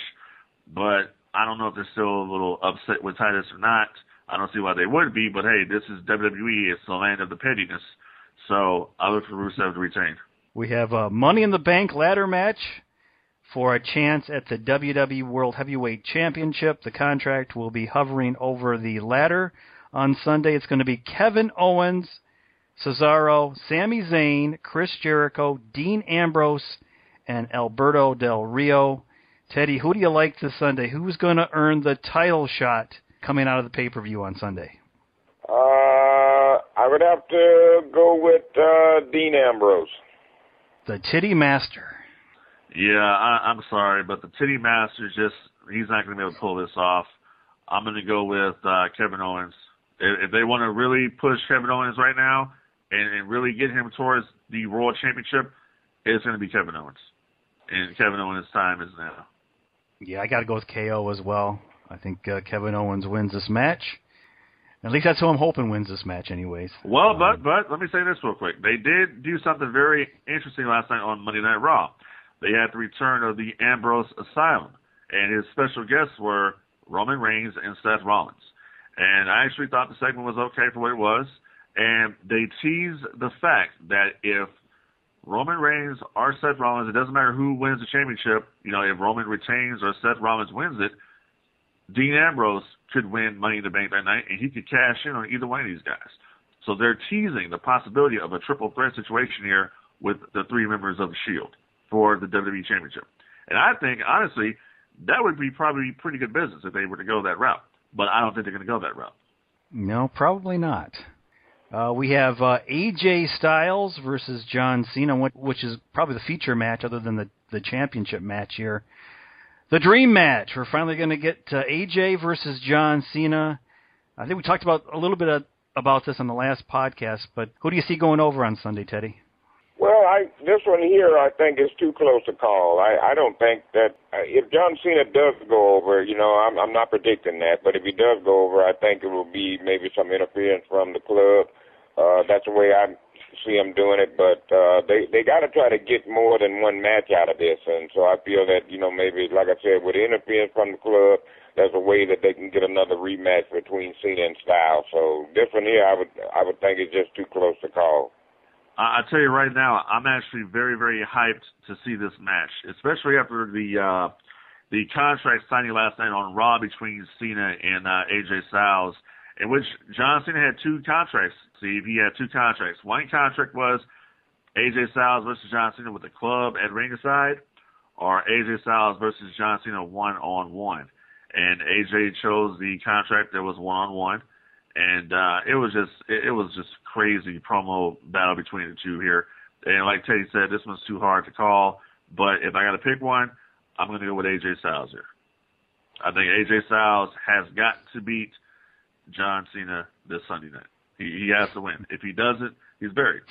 but I don't know if they're still a little upset with Titus or not. I don't see why they would be, but hey, this is W W E. It's the land of the pettiness. So I look for Rusev to retain. We have a Money in the Bank ladder match for a chance at the W W E World Heavyweight Championship. The contract will be hovering over the ladder on Sunday. It's going to be Kevin Owens, Cesaro, Sami Zayn, Chris Jericho, Dean Ambrose, and Alberto Del Rio. Teddy, who do you like this Sunday? Who's going to earn the title shot coming out of the pay-per-view on Sunday? Uh, I would have to go with uh, Dean Ambrose. The Titty Master. Yeah, I, I'm sorry, but the Titty Master just, he's not going to be able to pull this off. I'm going to go with uh, Kevin Owens. If, if they want to really push Kevin Owens right now and, and really get him towards the World Championship, it's going to be Kevin Owens. And Kevin Owens' time is now. Yeah, I got to go with K O as well. I think uh, Kevin Owens wins this match. At least that's who I'm hoping wins this match anyways. Well, um, but but let me say this real quick. They did do something very interesting last night on Monday Night Raw. They had the return of the Ambrose Asylum, and his special guests were Roman Reigns and Seth Rollins. And I actually thought the segment was okay for what it was, and they teased the fact that if Roman Reigns or Seth Rollins, it doesn't matter who wins the championship, you know, if Roman retains or Seth Rollins wins it, Dean Ambrose could win Money in the Bank that night, and he could cash in on either one of these guys. So they're teasing the possibility of a triple threat situation here with the three members of the Shield for the W W E Championship. And I think, honestly, that would be probably pretty good business if they were to go that route. But I don't think they're going to go that route. No, probably not. Uh, we have uh, A J Styles versus John Cena, which is probably the feature match other than the, the championship match here. The dream match. We're finally going to get uh, A J versus John Cena. I think we talked about a little bit of, about this on the last podcast, but who do you see going over on Sunday, Teddy? Well, I this one here I think is too close to call. I, I don't think that uh, if John Cena does go over, you know, I'm, I'm not predicting that, but if he does go over, I think it will be maybe some interference from the club. Uh, that's the way I see them doing it, but uh, they they got to try to get more than one match out of this, and so I feel that, you know, maybe, like I said, with interference from the club, there's a way that they can get another rematch between Cena and Styles. So this one here, I would I would think it's just too close to call. I tell you right now, I'm actually very, very hyped to see this match, especially after the uh, the contract signing last night on Raw between Cena and uh, A J Styles, in which John Cena had two contracts. Steve, he had two contracts. One contract was A J Styles versus John Cena with the club at ringside, or A J Styles versus John Cena one-on-one. And A J chose the contract that was one-on-one. And uh, it was just it, it was just crazy promo battle between the two here. And like Teddy said, this one's too hard to call. But if I got to pick one, I'm going to go with A J Styles here. I think A J Styles has got to beat John Cena this Sunday night. He, he has to win. If he doesn't, he's buried.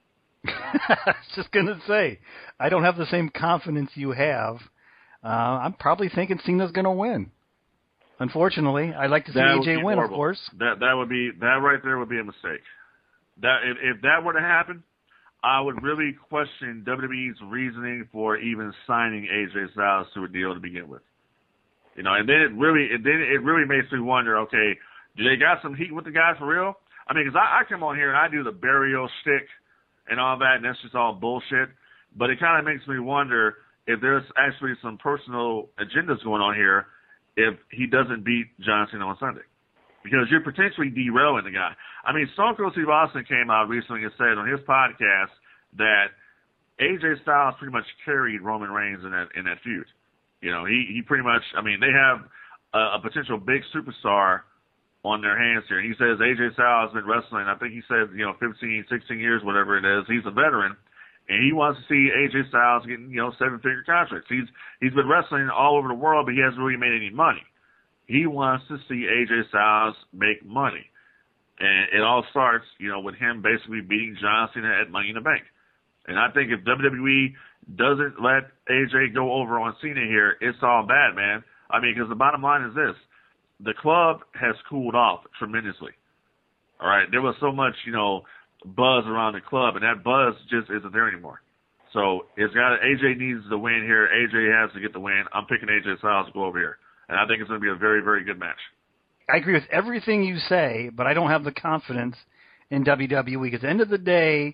I was just going to say, I don't have the same confidence you have. Uh, I'm probably thinking Cena's going to win. Unfortunately, I'd like to see that A J win, horrible. of course. That that would be that right there would be a mistake. That if, if that were to happen, I would really question W W E's reasoning for even signing A J Styles to a deal to begin with. You know, and then it really it then it really makes me wonder. Okay, do they got some heat with the guy for real? I mean, because I, I come on here and I do the burial shtick and all that, and that's just all bullshit. But it kind of makes me wonder if there's actually some personal agendas going on here if he doesn't beat John Cena on Sunday. Because you're potentially derailing the guy. I mean, Stone Cold Steve Austin came out recently and said on his podcast that A J Styles pretty much carried Roman Reigns in that in that feud. You know, he, he pretty much, I mean, they have a, a potential big superstar on their hands here. He says A J Styles has been wrestling, I think he said, you know, fifteen, sixteen years, whatever it is. He's a veteran. And he wants to see A J Styles getting, you know, seven-figure contracts. He's he's been wrestling all over the world, but he hasn't really made any money. He wants to see A J Styles make money. And it all starts, you know, with him basically beating John Cena at Money in the Bank. And I think if W W E doesn't let A J go over on Cena here, it's all bad, man. I mean, because the bottom line is this. The club has cooled off tremendously. All right? There was so much, you know, buzz around the club, and that buzz just isn't there anymore. So it's got A J needs the win here. A J has to get the win. I'm picking A J Styles to go over here, and I think it's going to be a very, very good match. I agree with everything you say, but I don't have the confidence in W W E because at the end of the day,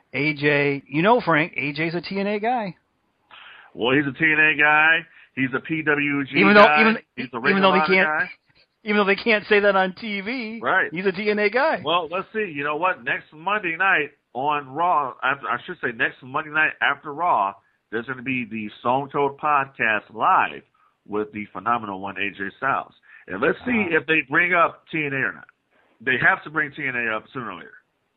A J, you know, Frank, A J's a T N A guy. Well, he's a T N A guy. He's a P W G even though, guy. Even, he's a even though they can't, guy. Even though they can't say that on T V, right? He's a T N A guy. Well, let's see. You know what? Next Monday night on Raw, after, I should say next Monday night after Raw, there's going to be the Stone Cold Podcast live with the phenomenal one, A J Styles. And let's see uh, if they bring up T N A or not. They have to bring T N A up sooner or later.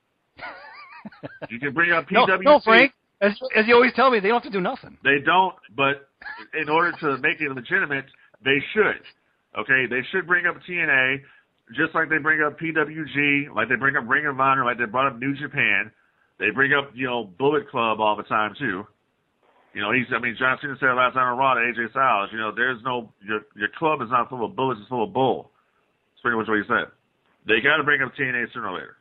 You can bring up P W G. No, no Frank. As, as you always tell me, they don't have to do nothing. They don't, but in order to make it legitimate, they should. Okay, they should bring up T N A, just like they bring up P W G, like they bring up Ring of Honor, like they brought up New Japan. They bring up, you know, Bullet Club all the time, too. You know, he's, I mean, John Cena said last time on Raw to A J Styles, you know, there's no, your, your club is not full of bullets, it's full of bull. That's pretty much what he said. They got to bring up T N A sooner or later.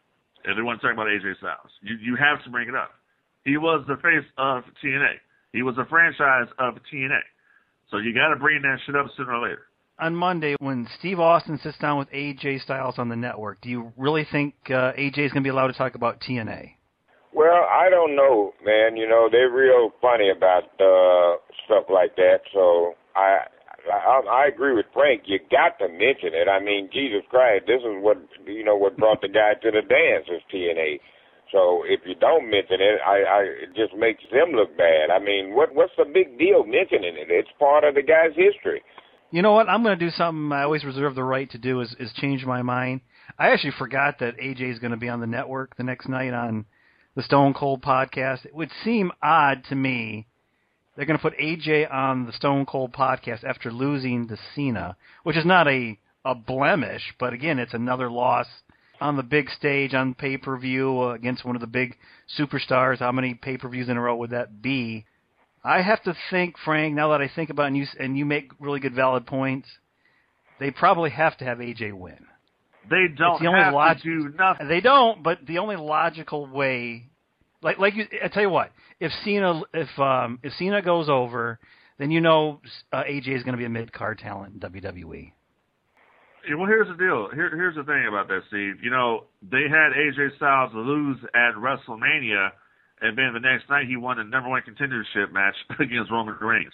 If they want to talk about A J Styles, you, you have to bring it up. He was the face of T N A. He was a franchise of T N A. So you got to bring that shit up sooner or later. On Monday, when Steve Austin sits down with A J Styles on the network, do you really think uh, A J is going to be allowed to talk about T N A? Well, I don't know, man. You know, they're real funny about uh, stuff like that. So I, I I agree with Frank. You got to mention it. I mean, Jesus Christ, this is what, you know, what brought the guy to the dance is T N A. So if you don't mention it, I, I it just makes them look bad. I mean, what what's the big deal mentioning it? It's part of the guy's history. You know what? I'm going to do something I always reserve the right to do is, is change my mind. I actually forgot that A J is going to be on the network the next night on the Stone Cold Podcast. It would seem odd to me they're going to put A J on the Stone Cold Podcast after losing to Cena, which is not a, a blemish, but again, it's another loss on the big stage on pay-per-view uh, against one of the big superstars. How many pay-per-views in a row would that be? I have to think, Frank, now that I think about it, and you, and you make really good valid points, they probably have to have A J win. They don't the only have log- to do nothing. They don't, but the only logical way, like like you, I tell you what, if Cena if um, if Cena goes over, then you know uh, A J is going to be a mid-card talent in W W E. Yeah, well, here's the deal. Here, here's the thing about that, Steve. You know, they had A J Styles lose at WrestleMania, and then the next night he won the number one contendership match against Roman Reigns.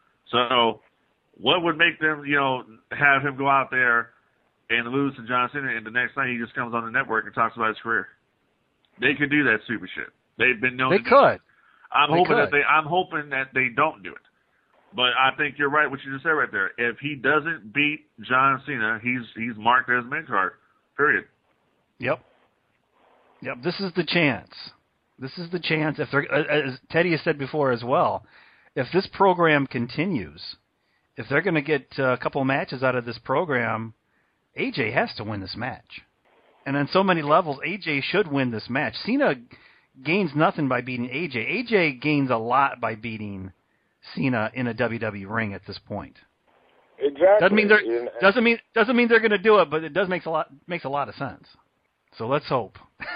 So what would make them, you know, have him go out there and lose to John Cena, and the next night he just comes on the network and talks about his career? They could do that stupid shit. They've been known they to could. do it. I'm they hoping could. that they. I'm hoping that they don't do it. But I think you're right what you just said right there. If he doesn't beat John Cena, he's he's marked as mid-card, period. Yep. Yep, this is the chance. This is the chance. If they're, as Teddy has said before as well, if this program continues, if they're going to get a couple matches out of this program, A J has to win this match. And on so many levels, A J should win this match. Cena gains nothing by beating A J. A J gains a lot by beating Cena in a W W E ring at this point. Exactly. Doesn't mean they're doesn't mean doesn't mean they're going to do it, but it does makes a lot makes a lot of sense. So let's hope.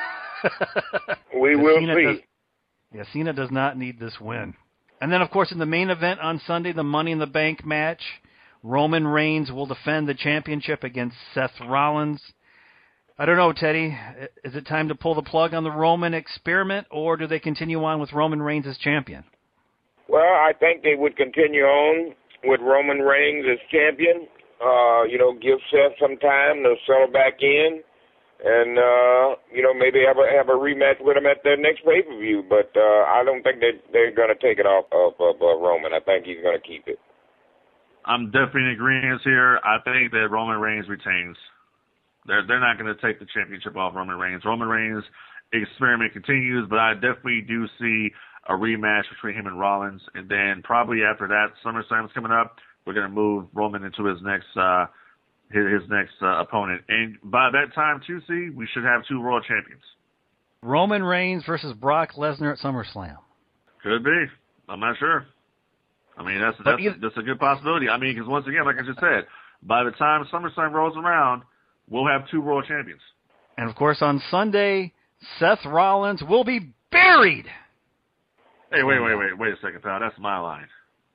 We will Cena see. Does, yeah, Cena does not need this win. And then, of course, in the main event on Sunday, the Money in the Bank match, Roman Reigns will defend the championship against Seth Rollins. I don't know, Teddy. Is it time to pull the plug on the Roman experiment, or do they continue on with Roman Reigns as champion? Well, I think they would continue on with Roman Reigns as champion. Uh, you know, give Seth some time to settle back in, and uh, you know, maybe have a have a rematch with him at their next pay per view. But uh, I don't think that they're going to take it off of, of uh, Roman. I think he's going to keep it. I'm definitely in agreement here. I think that Roman Reigns retains. They're they're not going to take the championship off Roman Reigns. Roman Reigns' experiment continues, but I definitely do see a rematch between him and Rollins, and then probably after that, SummerSlam's coming up. We're going to move Roman into his next uh, his, his next uh, opponent, and by that time, too, see, we should have two world champions. Roman Reigns versus Brock Lesnar at SummerSlam. Could be. I'm not sure. I mean, that's that's, either, that's a good possibility. I mean, because once again, like I just said, by the time SummerSlam rolls around, we'll have two world champions. And, of course, on Sunday, Seth Rollins will be buried. Hey, wait, wait, wait, wait a second, pal. That's my line.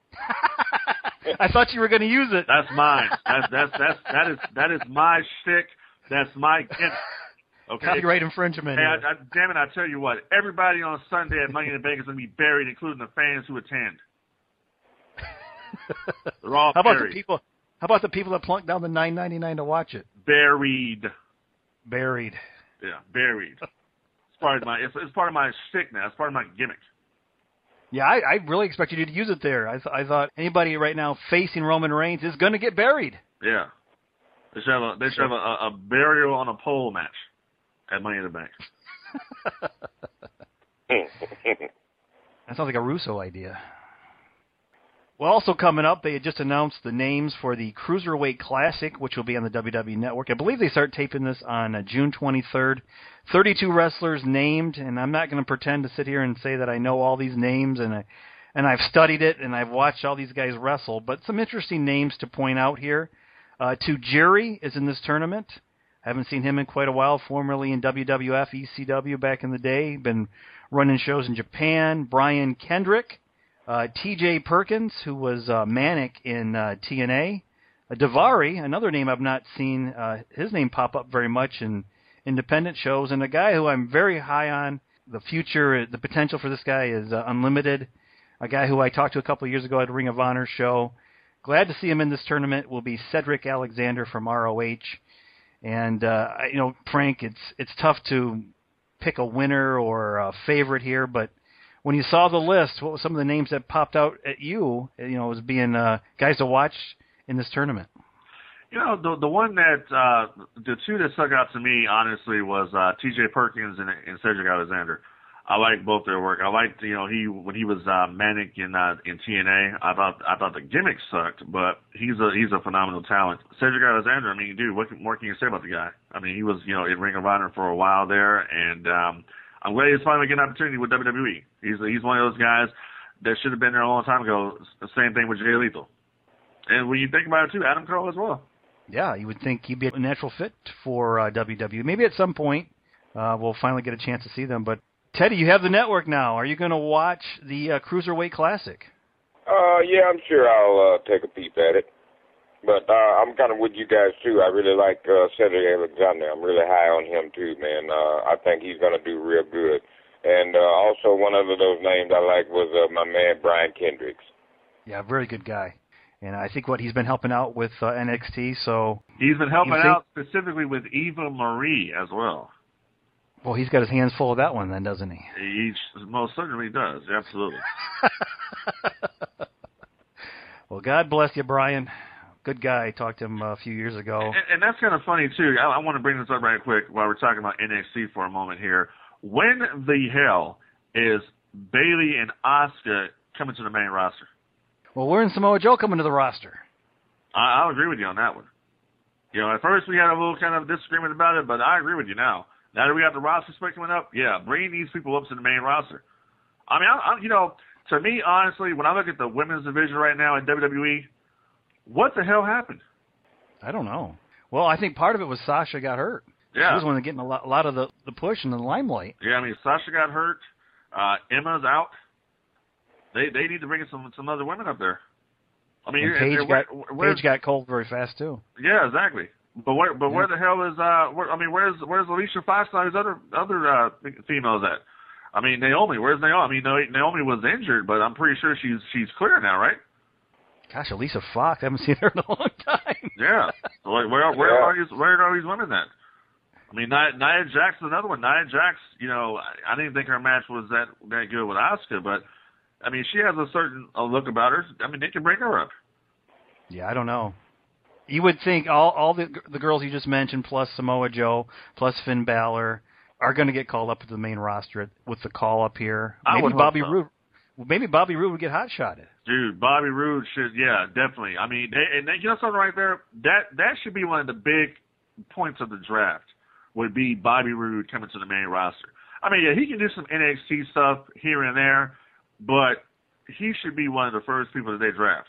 I thought you were going to use it. That's mine. That's that's that's that is that is my shtick. That's my gift. Okay. Copyright infringement. Hey, I, I, damn it! I tell you what, everybody on Sunday at Money in the Bank is going to be buried, including the fans who attend. They're all how about buried. the people? How about the people that plunked down the nine ninety-nine to watch it? Buried. Buried. Yeah, buried. It's part of my. It's, it's part of my shtick now. It's part of my gimmick. Yeah, I, I really expected you to use it there. I, th- I thought anybody right now facing Roman Reigns is going to get buried. Yeah, they should have a they should have a, a burial on a pole match at Money in the Bank. That sounds like a Russo idea. Well, also coming up, they had just announced the names for the Cruiserweight Classic, which will be on the W W E Network. I believe they start taping this on uh, June twenty-third. thirty-two wrestlers named, and I'm not going to pretend to sit here and say that I know all these names, and, I, and I've studied it, and I've watched all these guys wrestle, but some interesting names to point out here. Uh, Tajiri is in this tournament. I haven't seen him in quite a while, formerly in W W F, E C W back in the day. Been running shows in Japan. Brian Kendrick. Uh, T J Perkins, who was uh, Manic in uh, T N A. Uh, Davari, another name I've not seen uh, his name pop up very much in independent shows. And a guy who I'm very high on, the future, the potential for this guy is uh, unlimited. A guy who I talked to a couple of years ago at a Ring of Honor show. Glad to see him in this tournament will be Cedric Alexander from R O H. And, uh, you know, Frank, it's it's tough to pick a winner or a favorite here, but when you saw the list, what were some of the names that popped out at you, you know, as being uh, guys to watch in this tournament? You know, the the one that, uh, the two that stuck out to me, honestly, was uh, T J Perkins and, and Cedric Alexander. I like both their work. I liked, you know, he when he was uh, Manic in uh, in T N A. I thought I thought the gimmick sucked, but he's a he's a phenomenal talent. Cedric Alexander, I mean, dude, what can, what can you say about the guy? I mean, he was, you know, in Ring of Honor for a while there, and um, I'm glad he's finally getting an opportunity with W W E. He's he's one of those guys that should have been there a long time ago. The same thing with Jay Lethal, and when you think about it too, Adam Cole as well. Yeah, you would think he'd be a natural fit for uh, W W E. Maybe at some point uh, we'll finally get a chance to see them, but. Teddy, you have the network now. Are you going to watch the uh, Cruiserweight Classic? Uh, yeah, I'm sure I'll uh, take a peep at it. But uh, I'm kind of with you guys, too. I really like uh, Cedric Alexander. I'm really high on him, too, man. Uh, I think he's going to do real good. And uh, also one of those names I like was uh, my man Brian Kendricks. Yeah, very good guy. And I think what he's been helping out with uh, N X T, so... He's been helping think... out specifically with Eva Marie as well. Well, he's got his hands full of that one then, doesn't he? He most certainly does, absolutely. Well, God bless you, Brian. Good guy. I talked to him a few years ago. And, and that's kind of funny, too. I, I want to bring this up right quick while we're talking about N X T for a moment here. When the hell is Bayley and Asuka coming to the main roster? Well, we're in Samoa Joe coming to the roster. I, I'll agree with you on that one. You know, at first we had a little kind of disagreement about it, but I agree with you now. Now that we got the roster split coming up, yeah, bring these people up to the main roster. I mean, I, I, you know, to me, honestly, when I look at the women's division right now in W W E, what the hell happened? I don't know. Well, I think part of it was Sasha got hurt. Yeah. She was one of getting a lot, a lot of the, the push and the limelight. Yeah, I mean, Sasha got hurt. Uh, Emma's out. They they need to bring some some other women up there. I mean, and Paige, where, got, where, Paige got cold very fast, too. Yeah, exactly. But where, but yeah. where the hell is uh? Where, I mean, where's where's Alicia Fox and these other other uh, females at? I mean, Naomi. Where's Naomi? I mean, Naomi was injured, but I'm pretty sure she's she's clear now, right? Gosh, Alicia Fox. I haven't seen her in a long time. Yeah. So like, where where yeah. are these where are these women at? I mean, Nia, Nia Jax is another one. Nia Jax, you know, I, I didn't think her match was that that good with Asuka, but I mean, she has a certain a look about her. I mean, they can bring her up. Yeah, I don't know. You would think all all the the girls you just mentioned, plus Samoa Joe, plus Finn Balor, are going to get called up to the main roster with the call up here. I maybe Bobby so. Roode, maybe Bobby Roode would get hot shotted. Dude, Bobby Roode should, yeah, definitely. I mean, they, and they, you know something right there? That that should be one of the big points of the draft. Would be Bobby Roode coming to the main roster. I mean, yeah, he can do some N X T stuff here and there, but he should be one of the first people that they draft,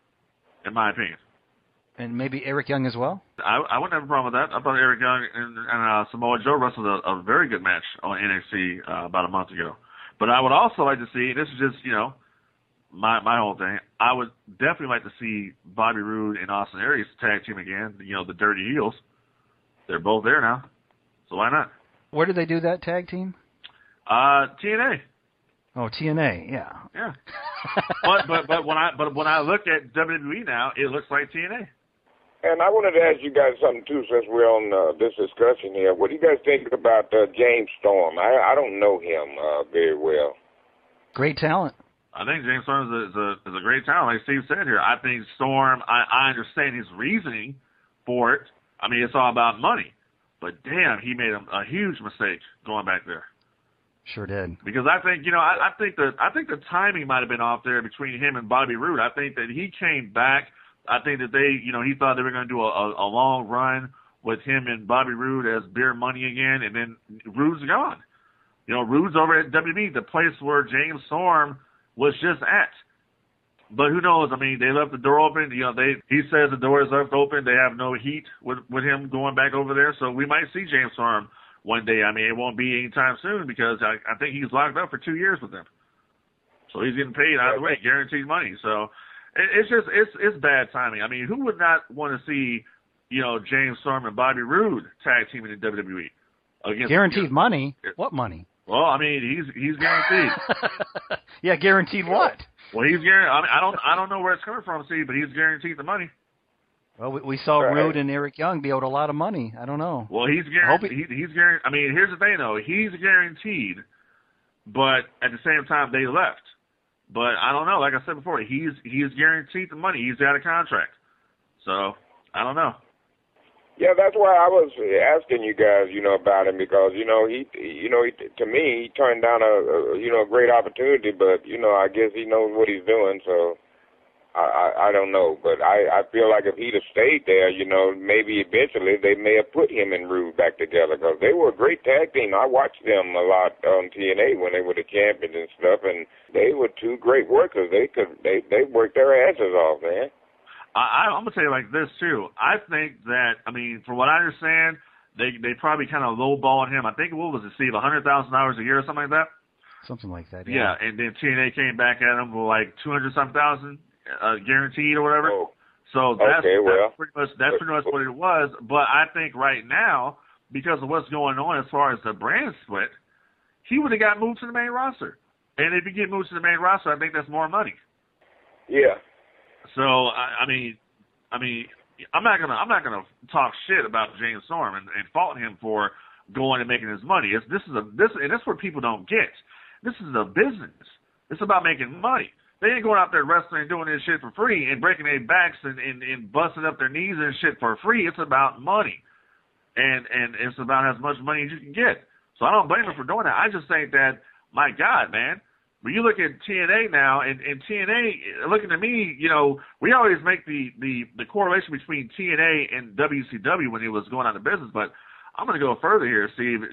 in my opinion. And maybe Eric Young as well? I, I wouldn't have a problem with that. I thought Eric Young and, and uh, Samoa Joe wrestled a, a very good match on N X T uh, about a month ago. But I would also like to see, this is just, you know, my my whole thing, I would definitely like to see Bobby Roode and Austin Aries tag team again, you know, the Dirty Heels. They're both there now, so why not? Where did they do that tag team? Uh, T N A. Oh, T N A, yeah. Yeah. but but but when I but when I look at W W E now, it looks like T N A. And I wanted to ask you guys something, too, since we're on uh, this discussion here. What do you guys think about uh, James Storm? I, I don't know him uh, very well. Great talent. I think James Storm is a, is a, is a great talent, like Steve said here. I think Storm, I, I understand his reasoning for it. I mean, it's all about money. But, damn, he made a, a huge mistake going back there. Sure did. Because I think, you know, I, I think that I think the timing might have been off there between him and Bobby Roode. I think that he came back. I think that they, you know, he thought they were going to do a, a, a long run with him and Bobby Roode as Beer Money again, and then Roode's gone. You know, Roode's over at W W E, the place where James Storm was just at. But who knows? I mean, they left the door open. You know, they he says the door is left open. They have no heat with with him going back over there, so we might see James Storm one day. I mean, it won't be anytime soon because I, I think he's locked up for two years with them. So he's getting paid either way, guaranteed money. So it, it's just it's it's bad timing. I mean, who would not want to see, you know, James Storm and Bobby Roode tag teaming in W W E? Against, guaranteed you know, money? What money? Well, I mean, he's he's guaranteed. Yeah, guaranteed what? Well, he's guaranteed. I, mean, I don't I don't know where it's coming from, Steve, but he's guaranteed the money. Well, we, we saw right. Roode and Eric Young be owed a lot of money. I don't know. Well, he's guaranteed. He, he's guaranteed. I mean, here's the thing, though. He's guaranteed, but at the same time, they left. But I don't know. Like I said before, he's he's guaranteed the money. He's out of contract. So I don't know. Yeah, that's why I was asking you guys, you know, about him because you know he, you know, he, to me he turned down a, a you know a great opportunity, but you know I guess he knows what he's doing, so. I, I, I don't know, but I, I feel like if he'd have stayed there, you know, maybe eventually they may have put him and Roode back together because they were a great tag team. I watched them a lot on T N A when they were the champions and stuff, and they were two great workers. They could they they worked their asses off, man. I, I'm gonna tell you like this too. I think that I mean, from what I understand, they they probably kind of lowballed him. I think what was it, Steve, a hundred thousand dollars a year or something like that. Something like that. Yeah. Yeah, and then T N A came back at him with like two hundred something thousand. Uh, guaranteed or whatever. Oh. So that's, okay, well, that's pretty much that's pretty much what it was. But I think right now, because of what's going on as far as the brand split, he would have got moved to the main roster. And if you get moved to the main roster, I think that's more money. Yeah. So I, I mean, I mean, I'm not gonna I'm not gonna talk shit about James Storm and, and fault him for going and making his money. It's this is a this and that's what people don't get. This is a business. It's about making money. They ain't going out there wrestling and doing this shit for free and breaking their backs and, and, and busting up their knees and shit for free. It's about money. And and it's about as much money as you can get. So I don't blame them for doing that. I just think that, my God, man, when you look at T N A now, and, and T N A, looking at me, you know, we always make the, the, the correlation between T N A and W C W when it was going out of business, but I'm going to go further here, Steve.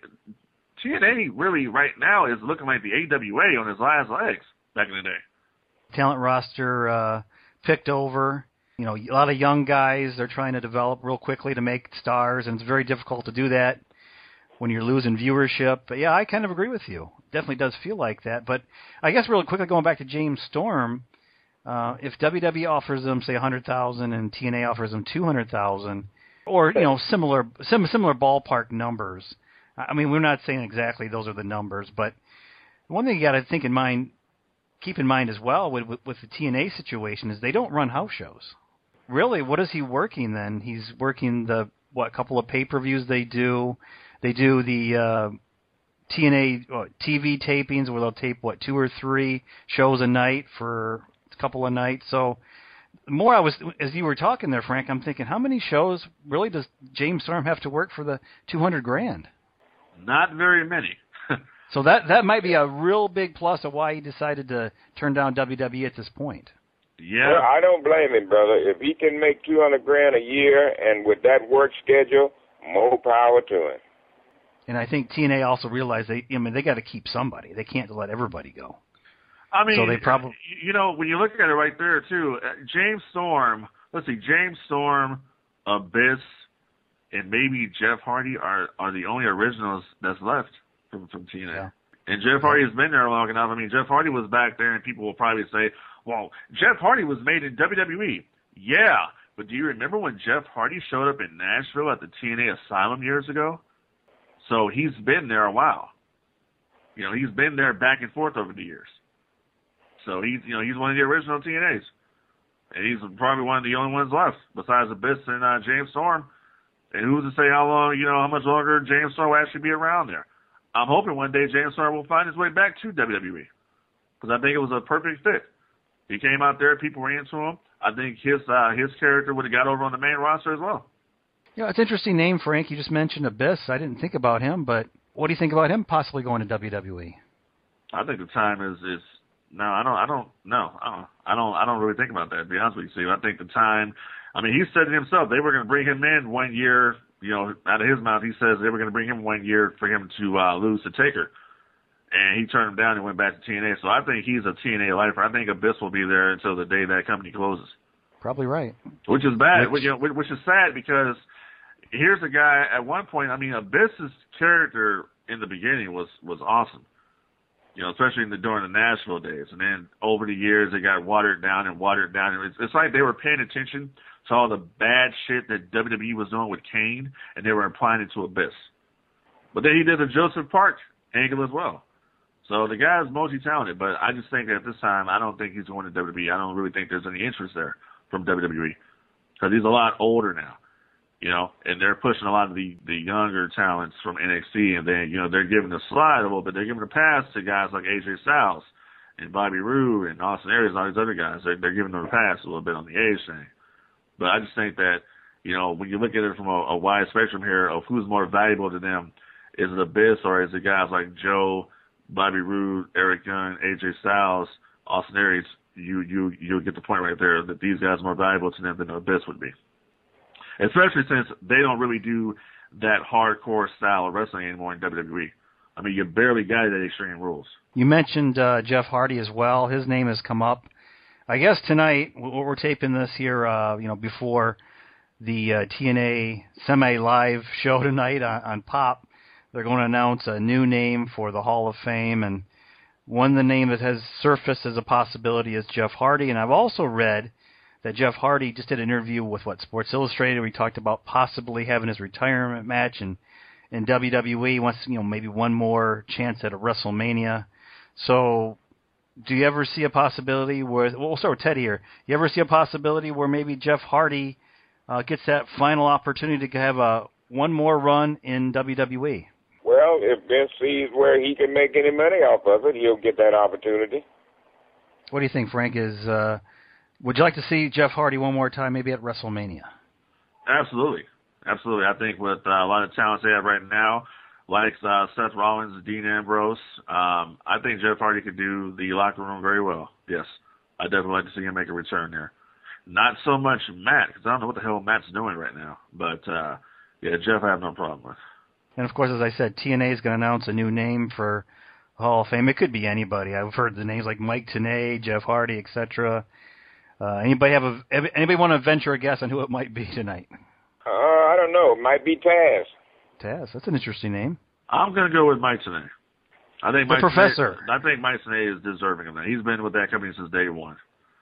T N A really right now is looking like the A W A on his last legs back in the day. Talent roster uh, picked over. You know, a lot of young guys they're trying to develop real quickly to make stars, and it's very difficult to do that when you're losing viewership. But yeah, I kind of agree with you. Definitely does feel like that. But I guess really quickly going back to James Storm, uh, if W W E offers them say one hundred thousand and T N A offers them two hundred thousand, or you know similar sim- similar ballpark numbers. I mean, we're not saying exactly those are the numbers, but one thing you got to think in mind. Keep in mind as well with, with, with the T N A situation is they don't run house shows. Really, what is he working then? He's working the, what, couple of pay-per-views they do. They do the uh, T N A uh, T V tapings where they'll tape, what, two or three shows a night for a couple of nights. So the more I was, as you were talking there, Frank, I'm thinking, how many shows really does James Storm have to work for the two hundred grand? Not very many. So that that might be a real big plus of why he decided to turn down W W E at this point. Yeah, well, I don't blame him, brother. If he can make two hundred grand a year, and with that work schedule, more power to him. And I think T N A also realized they, I mean, they got to keep somebody. They can't let everybody go. I mean, so they probably, you know, when you look at it right there too, James Storm. Let's see, James Storm, Abyss, and maybe Jeff Hardy are are the only originals that's left. From, from T N A. Yeah. And Jeff Hardy has been there long enough. I mean, Jeff Hardy was back there, and people will probably say, well, Jeff Hardy was made in W W E. Yeah, but do you remember when Jeff Hardy showed up in Nashville at the T N A Asylum years ago? So he's been there a while. You know, he's been there back and forth over the years. So he's, you know, he's one of the original T N As. And he's probably one of the only ones left, besides Abyss and uh, James Storm. And who's to say how long, you know, how much longer James Storm will actually be around there? I'm hoping one day James Storm will find his way back to W W E, because I think it was a perfect fit. He came out there, people were into him. I think his uh, his character would have got over on the main roster as well. Yeah, it's an interesting name, Frank. You just mentioned Abyss. I didn't think about him, but what do you think about him possibly going to W W E? I think the time is is no, I don't, I don't, no, I don't, I don't, I don't really think about that. To be honest with you, Steve, I think the time. I mean, he said it himself. They were going to bring him in one year. You know, out of his mouth, he says they were going to bring him one year for him to uh, lose to Taker. And he turned him down and went back to T N A. So I think he's a T N A lifer. I think Abyss will be there until the day that company closes. Probably right. Which is bad, which, which, you know, which is sad, because here's a guy, at one point, I mean, Abyss's character in the beginning was, was awesome. You know, especially in the, during the Nashville days. And then over the years, it got watered down and watered down. And it's, it's like they were paying attention to all the bad shit that W W E was doing with Kane, and they were applying it to Abyss. But then he did the Joseph Park angle as well. So the guy is multi-talented, but I just think that at this time, I don't think he's going to W W E. I don't really think there's any interest there from W W E, because he's a lot older now, you know, and they're pushing a lot of the, the younger talents from N X T, and then, you know, they're giving a slide a little bit. They're giving a pass to guys like A J Styles and Bobby Roode and Austin Aries and all these other guys. They're, they're giving them a pass a little bit on the age thing. But I just think that, you know, when you look at it from a, a wide spectrum here of who's more valuable to them, is it Abyss or is it guys like Joe, Bobby Roode, Eric Young, A J Styles, Austin Aries? You you you'll get the point right there that these guys are more valuable to them than Abyss would be, especially since they don't really do that hardcore style of wrestling anymore in W W E. I mean, you barely got it at Extreme Rules. You mentioned uh, Jeff Hardy as well. His name has come up. I guess tonight, we're taping this here, uh, you know, before the uh, T N A semi-live show tonight on, on Pop. They're going to announce a new name for the Hall of Fame, and one the name that has surfaced as a possibility is Jeff Hardy. And I've also read that Jeff Hardy just did an interview with what Sports Illustrated, where he talked about possibly having his retirement match in, in W W E. He wants, you know, maybe one more chance at a WrestleMania. So, do you ever see a possibility where, well, we'll start with Teddy here. You ever see a possibility where maybe Jeff Hardy uh, gets that final opportunity to have a one more run in W W E? Well, if Vince sees where he can make any money off of it, he'll get that opportunity. What do you think, Frank? Is uh, would you like to see Jeff Hardy one more time, maybe at WrestleMania? Absolutely. Absolutely. I think with uh, a lot of talents they have right now, like uh, Seth Rollins, Dean Ambrose, um, I think Jeff Hardy could do the locker room very well. Yes. I'd definitely like to see him make a return there. Not so much Matt, because I don't know what the hell Matt's doing right now. But, uh, yeah, Jeff I have no problem with. And, of course, as I said, T N A is going to announce a new name for Hall of Fame. It could be anybody. I've heard the names like Mike Tenay, Jeff Hardy, et cetera. Uh, anybody have a anybody want to venture a guess on who it might be tonight? Uh, I don't know. It might be Taz. Taz, that's an interesting name. I'm going to go with Mike Tenay. I think the Mike Professor. Tenay, I think Mike Tenay is deserving of that. He's been with that company since day one.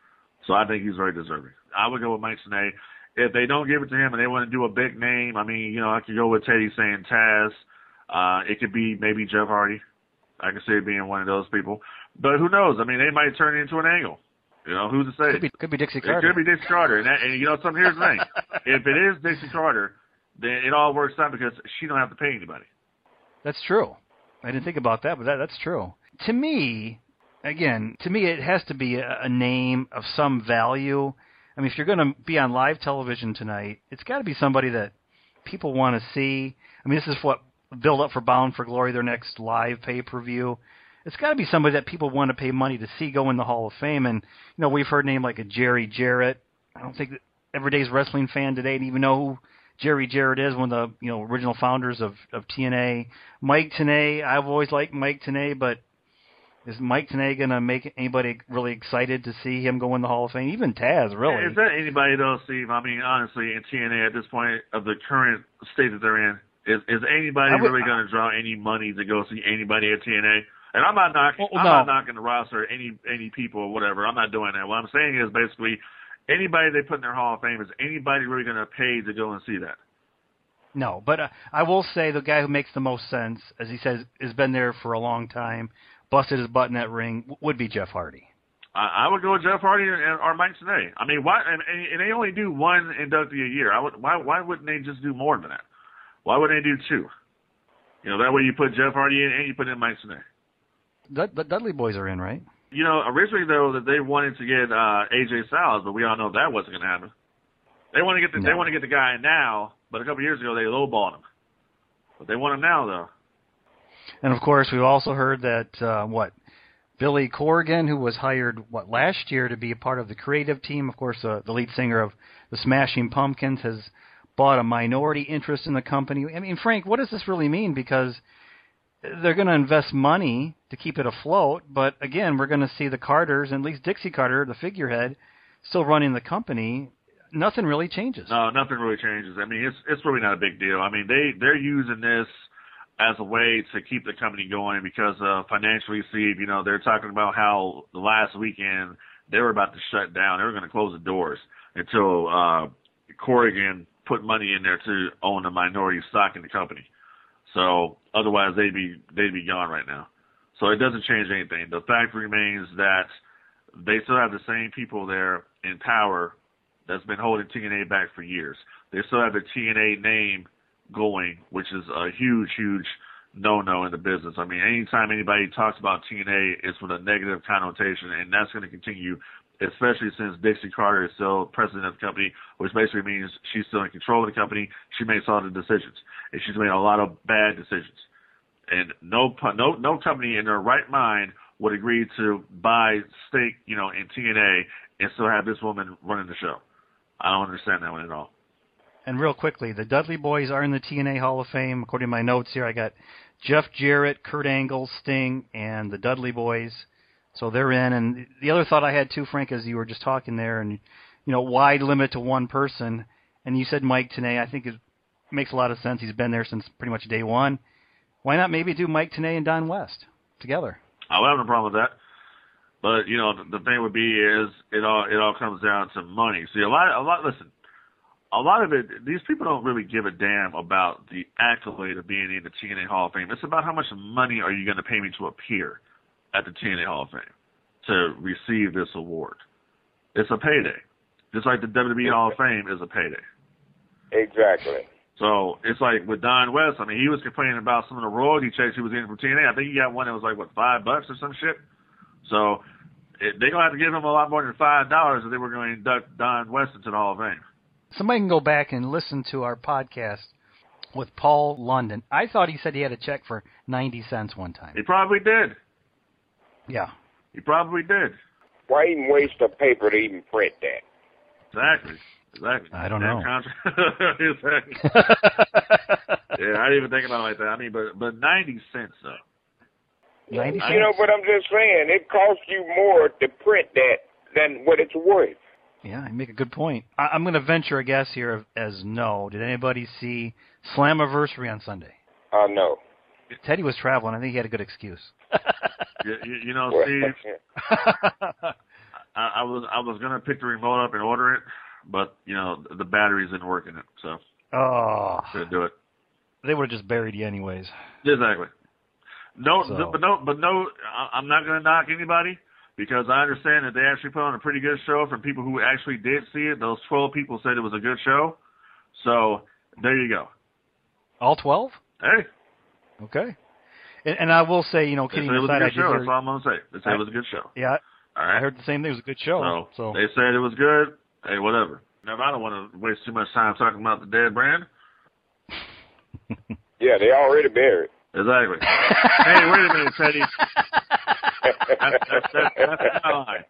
So I think he's very deserving. I would go with Mike Tenay. If they don't give it to him and they want to do a big name, I mean, you know, I could go with Teddy saying Taz. Uh, it could be maybe Jeff Hardy. I could see it being one of those people. But who knows? I mean, they might turn it into an angle. You know, who's to say? Could be, could be Dixie Carter. It could be Dixie Carter. And, that, and you know, something, here's the thing. If it is Dixie Carter, then it all works out because she don't have to pay anybody. That's true. I didn't think about that, but that, that's true. To me, again, to me it has to be a, a name of some value. I mean, if you're going to be on live television tonight, it's got to be somebody that people want to see. I mean, this is what build up for Bound for Glory, their next live pay-per-view. It's got to be somebody that people want to pay money to see go in the Hall of Fame. And, you know, we've heard a name like a Jerry Jarrett. I don't think that everyday's wrestling fan today would even know who Jerry Jarrett is, one of the, you know, original founders of, of T N A. Mike Tenay, I've always liked Mike Tenay, but is Mike Tenay going to make anybody really excited to see him go in the Hall of Fame? Even Taz, really. Is that anybody, though, Steve? I mean, honestly, in T N A at this point of the current state that they're in, is, is anybody would, really going to draw any money to go see anybody at T N A? And I'm not knocking, well, I'm no. not knocking the roster, any any people or whatever. I'm not doing that. What I'm saying is basically anybody they put in their Hall of Fame, is anybody really going to pay to go and see that? No, but uh, I will say the guy who makes the most sense, as he says, has been there for a long time, busted his butt in that ring, would be Jeff Hardy. I, I would go with Jeff Hardy and, or Mike Tenay. I mean, why? And, and they only do one inductee a year. I would. Why? Why wouldn't they just do more than that? Why would they do two? You know, that way you put Jeff Hardy in and you put in Mike Tenay. The, the Dudley boys are in, right? You know, originally though that they wanted to get uh, A J Styles, but we all know that wasn't going to happen. They want to get the, No. they want to get the guy now, but a couple years ago they lowballed him. But they want him now though. And of course, we've also heard that uh, what Billy Corgan, who was hired what last year to be a part of the creative team, of course, uh, the lead singer of the Smashing Pumpkins, has bought a minority interest in the company. I mean, Frank, what does this really mean? Because they're going to invest money to keep it afloat, but again, we're going to see the Carters, and at least Dixie Carter, the figurehead, still running the company. Nothing really changes. No, nothing really changes. I mean, it's it's really not a big deal. I mean, they they're using this as a way to keep the company going because uh, financially, Steve, you know, they're talking about how the last weekend they were about to shut down. They were going to close the doors until uh, Corrigan put money in there to own a minority stock in the company. So otherwise, they'd be they'd be gone right now. So it doesn't change anything. The fact remains that they still have the same people there in power that's been holding T N A back for years. They still have the T N A name going, which is a huge, huge no-no in the business. I mean, anytime anybody talks about T N A, it's with a negative connotation, and that's going to continue, especially since Dixie Carter is still president of the company, which basically means she's still in control of the company. She makes all the decisions, and she's made a lot of bad decisions. And no, no, no company in their right mind would agree to buy stake, you know, in T N A and still have this woman running the show. I don't understand that one at all. And real quickly, the Dudley boys are in the T N A Hall of Fame. According to my notes here, I got Jeff Jarrett, Kurt Angle, Sting, and the Dudley boys. So they're in. And the other thought I had too, Frank, as you were just talking there, and you know, wide limit to one person. And you said Mike Tenay. I think it makes a lot of sense. He's been there since pretty much day one. Why not maybe do Mike Tenay and Don West together? I would have no problem with that. But you know, the, the thing would be is it all it all comes down to money. See, a lot, a lot. Listen, a lot of it. These people don't really give a damn about the accolade of being in the T N A Hall of Fame. It's about how much money are you going to pay me to appear at the T N A Hall of Fame to receive this award. It's a payday, just like the W W E Hall of Fame is a payday. Exactly. So it's like with Don West. I mean, he was complaining about some of the royalty checks he was getting from T N A. I think he got one that was like what five bucks or some shit. So it, they're gonna have to give him a lot more than five dollars if they were going to induct Don West into the Hall of Fame. Somebody can go back and listen to our podcast with Paul London. I thought he said he had a check for ninety cents one time. He probably did. Yeah. He probably did. Why even waste the paper to even print that? Exactly. Exactly. I don't Damn know. Contra- exactly. Yeah, I didn't even think about it like that. I mean, but but ninety cents though. ninety cents. You know, but I'm just saying, it costs you more to print that than what it's worth. Yeah, you make a good point. I, I'm going to venture a guess here as no. Did anybody see Slammiversary on Sunday? Uh, no. Teddy was traveling. I think he had a good excuse. you, you, you know, Steve, I, I was I was gonna pick the remote up and order it, but you know the batteries didn't work in it, so Oh, couldn't do it. they would have just buried you anyways. Exactly. No, So- but no, but no. I- I'm not gonna knock anybody because I understand that they actually put on a pretty good show from people who actually did see it. Those twelve people said it was a good show, so there you go. All twelve? Hey, Okay. And, and I will say, you know, they kidding said it was a aside, I good did show. hear, That's all I'm gonna say. They said it was a good show. yeah, All right. I heard the same thing. It was a good show. So, So they said it was good. Hey, whatever. Now, I don't want to waste too much time talking about the dead brand. Yeah, they already buried. Exactly. Hey, wait a minute, Teddy. That's, that's, that's, that's my line.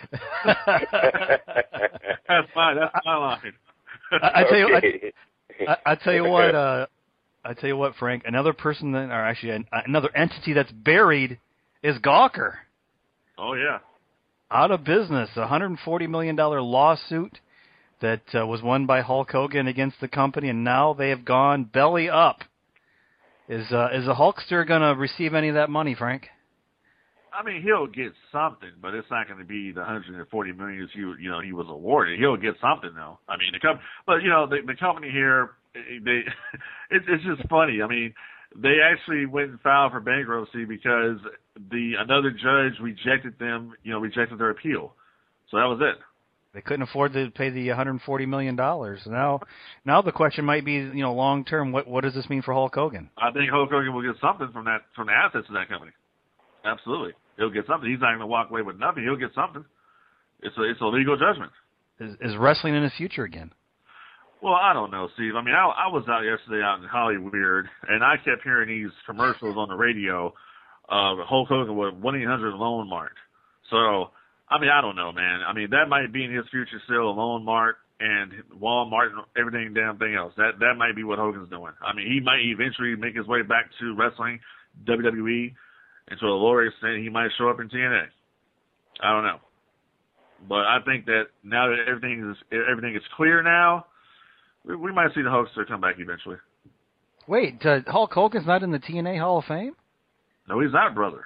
That's my, that's my line. I, I tell you, Okay. I, I, I tell you what, uh, I tell you what, Frank. Another person that, or actually an, another entity that's buried is Gawker. Oh, yeah. Out of business, a one hundred forty million dollars lawsuit that uh, was won by Hulk Hogan against the company, and now they have gone belly up. Is uh, is the Hulkster going to receive any of that money, Frank? I mean, he'll get something, but it's not going to be the one hundred forty million dollars you you know he was awarded. He'll get something though. I mean, the com- but you know the, the company here they, it's it's just funny. I mean, they actually went and filed for bankruptcy because the another judge rejected them, you know, rejected their appeal. So that was it. They couldn't afford to pay the one hundred forty million dollars. Now, now the question might be, you know, long term, what what does this mean for Hulk Hogan? I think Hulk Hogan will get something from that, from the assets of that company. Absolutely, he'll get something. He's not going to walk away with nothing. He'll get something. It's a it's a legal judgment. Is, is wrestling in the future again? Well, I don't know, Steve. I mean, I, I was out yesterday out in Hollywood, and I kept hearing these commercials on the radio of Hulk Hogan with one eight hundred Loan Mart. So, I mean, I don't know, man. I mean, that might be in his future still, a Loan Mart and Walmart and everything, damn thing else. That that might be what Hogan's doing. I mean, he might eventually make his way back to wrestling, W W E, and to a lower extent, he might show up in T N A. I don't know. But I think that now that everything is everything is clear now, we, we might see the Hulkster come back eventually. Wait, uh, Hulk Hogan's not in the T N A Hall of Fame? No, he's not, brother.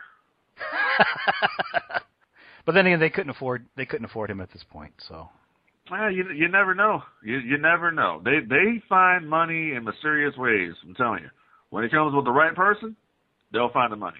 But then again, they couldn't afford they couldn't afford him at this point. So, well, you you never know. You you never know. They they find money in mysterious ways. I'm telling you. When it comes with the right person, they'll find the money.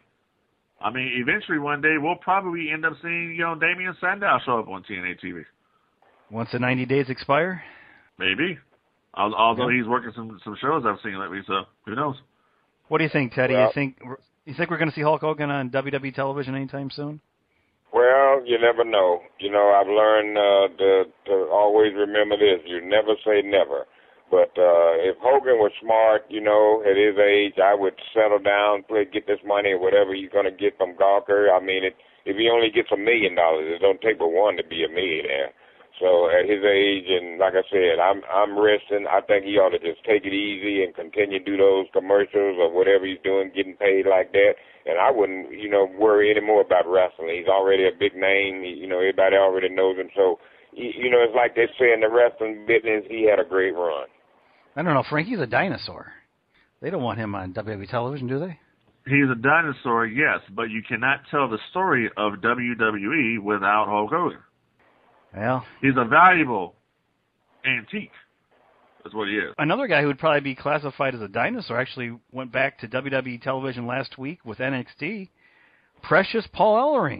I mean, eventually one day we'll probably end up seeing, you know, Damian Sandow show up on T N A T V. Once the ninety days expire? Maybe. Although yeah. he's working some some shows I've seen lately, so who knows? What do you think, Teddy? Well, you think you think we're going to see Hulk Hogan on W W E television anytime soon? Well, you never know. You know, I've learned uh, to, to always remember this. You never say never. But uh, if Hogan was smart, you know, at his age, I would settle down, play, get this money or whatever he's going to get from Gawker. I mean, it, if he only gets a million dollars, it don't take but one to be a millionaire. So at his age, and like I said, I'm I'm resting. I think he ought to just take it easy and continue to do those commercials or whatever he's doing, getting paid like that. And I wouldn't, you know, worry anymore about wrestling. He's already a big name. He, you know, everybody already knows him. So, you know, it's like they say in the wrestling business, he had a great run. I don't know, Frankie's a dinosaur. They don't want him on W W E television, do they? He's a dinosaur, yes, but you cannot tell the story of W W E without Hulk Hogan. Well, he's a valuable antique. That's what he is. Another guy who would probably be classified as a dinosaur actually went back to W W E television last week with N X T. Precious Paul Ellering.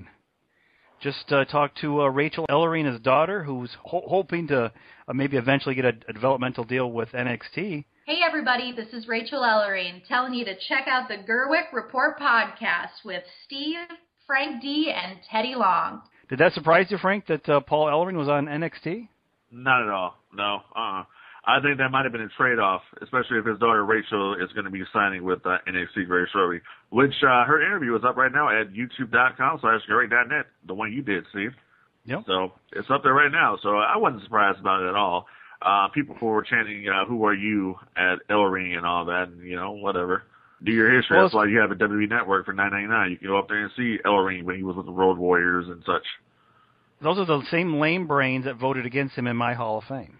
Just uh, talked to uh, Rachel Ellering, his daughter, who's ho- hoping to uh, maybe eventually get a, a developmental deal with N X T. Hey, everybody, this is Rachel Ellering telling you to check out the Gerwick Report podcast with Steve, Frank D., and Teddy Long. Did that surprise you, Frank, that uh, Paul Ellering was on N X T? Not at all. No. Uh-uh. I think that might have been a trade-off, especially if his daughter Rachel is going to be signing with uh, N X T very shortly, which uh, her interview is up right now at youtube.com slash Gerwick.net, the one you did, Steve. Yep. So it's up there right now. So I wasn't surprised about it at all. Uh, people were chanting, uh, who are you at Ellering and all that, and, you know, whatever. Do your history. Well, that's why you have a W W E Network for nine ninety-nine. You can go up there and see Ellering when he was with the Road Warriors and such. Those are the same lame brains that voted against him in my Hall of Fame.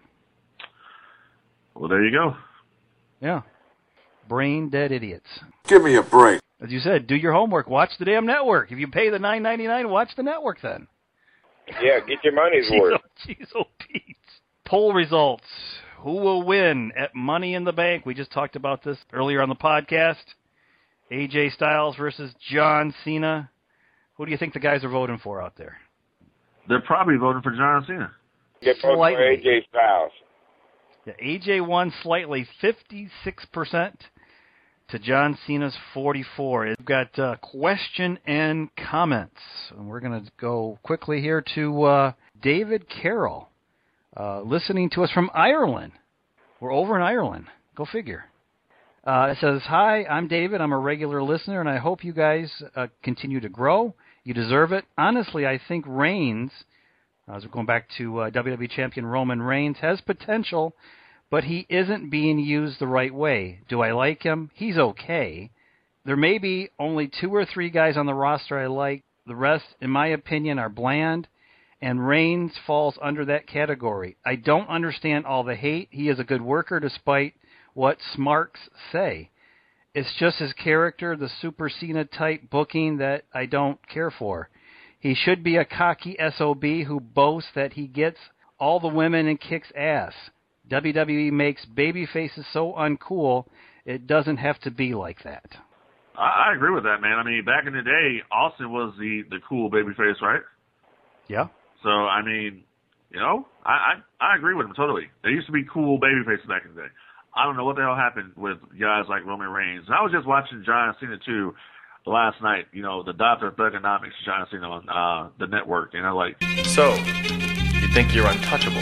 Well, there you go. Yeah. Brain dead idiots. Give me a break. As you said, do your homework. Watch the damn network. If you pay the nine ninety-nine, watch the network then. Yeah, get your money's worth. Jeez, oh, Pete. Poll results. Who will win at Money in the Bank? We just talked about this earlier on the podcast. A J Styles versus John Cena. Who do you think the guys are voting for out there? They're probably voting for John Cena. They're voting for A J Styles. Yeah, A J won slightly, fifty-six percent to John Cena's forty-four. We've got uh, question and comments. And we're going to go quickly here to uh, David Carroll, uh, listening to us from Ireland. We're over in Ireland. Go figure. Uh, it says, hi, I'm David. I'm a regular listener, and I hope you guys uh, continue to grow. You deserve it. Honestly, I think Reigns, as we're going back to uh, W W E Champion Roman Reigns, has potential, but he isn't being used the right way. Do I like him? He's okay. There may be only two or three guys on the roster I like. The rest, in my opinion, are bland, and Reigns falls under that category. I don't understand all the hate. He is a good worker despite what smarks say. It's just his character, the Super Cena type booking that I don't care for. He should be a cocky S O B who boasts that he gets all the women and kicks ass. W W E makes baby faces so uncool, it doesn't have to be like that. I, I agree with that, man. I mean, back in the day, Austin was the, the cool baby face, right? Yeah. So, I mean, you know, I, I, I agree with him totally. There used to be cool baby faces back in the day. I don't know what the hell happened with guys like Roman Reigns. And I was just watching John Cena, too, last night. You know, the Doctor of Thugonomics, John Cena on uh, the network. And I'm like, so, you think you're untouchable?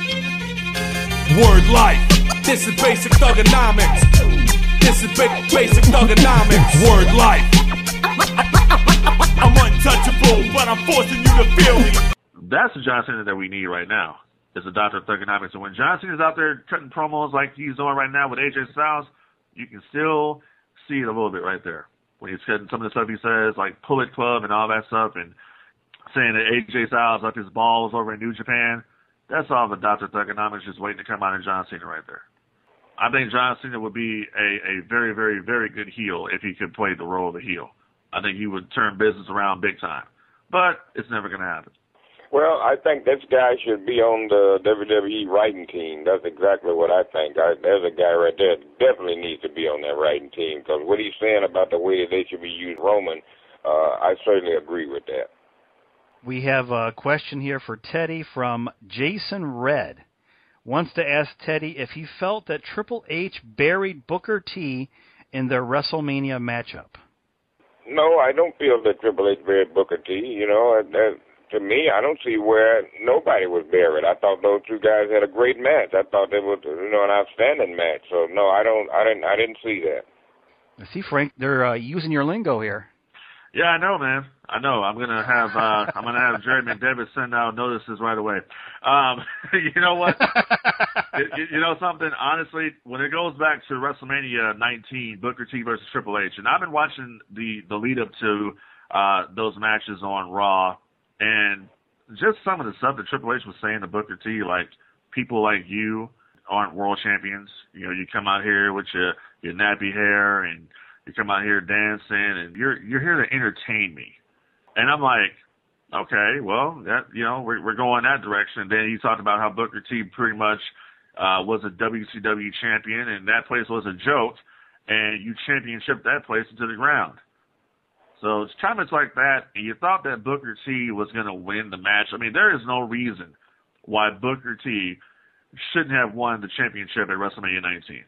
Word life. This is basic thugonomics. This is ba- basic thugonomics. Word life. I'm untouchable, but I'm forcing you to feel me. That's the John Cena that we need right now. Is the Doctor of Thugonomics. And when John Cena's out there cutting promos like he's doing right now with A J Styles, you can still see it a little bit right there. When he's cutting some of the stuff he says, like Bullet Club and all that stuff, and saying that A J Styles left his balls over in New Japan. That's all the Doctor of Thugonomics just waiting to come out of John Cena right there. I think John Cena would be a, a very, very, very good heel if he could play the role of a heel. I think he would turn business around big time. But it's never going to happen. Well, I think this guy should be on the W W E writing team. That's exactly what I think. I, there's a guy right there that definitely needs to be on that writing team, because what he's saying about the way they should be used Roman, uh, I certainly agree with that. We have a question here for Teddy from Jason Red. Wants to ask Teddy if he felt that Triple H buried Booker T in their WrestleMania matchup. No, I don't feel that Triple H buried Booker T. You know, that, to me, I don't see where nobody was buried. I thought those two guys had a great match. I thought they was, you know, an outstanding match. So no, I don't, I didn't, I didn't see that. See, Frank, they're uh, using your lingo here. Yeah, I know, man. I know. I'm gonna have uh, I'm gonna have Jerry McDevitt send out notices right away. Um, you know what? you, you know something? Honestly, when it goes back to WrestleMania nineteen, Booker T versus Triple H, and I've been watching the the lead up to uh, those matches on Raw, and just some of the stuff that Triple H was saying to Booker T, like people like you aren't world champions. You know, you come out here with your your nappy hair and you come out here dancing, and you're you're here to entertain me. And I'm like, okay, well, that you know, we're we're going that direction. And then he talked about how Booker T pretty much uh, was a W C W champion, and that place was a joke, and you championship that place into the ground. So it's comments like that, and you thought that Booker T was going to win the match. I mean, there is no reason why Booker T shouldn't have won the championship at WrestleMania nineteen.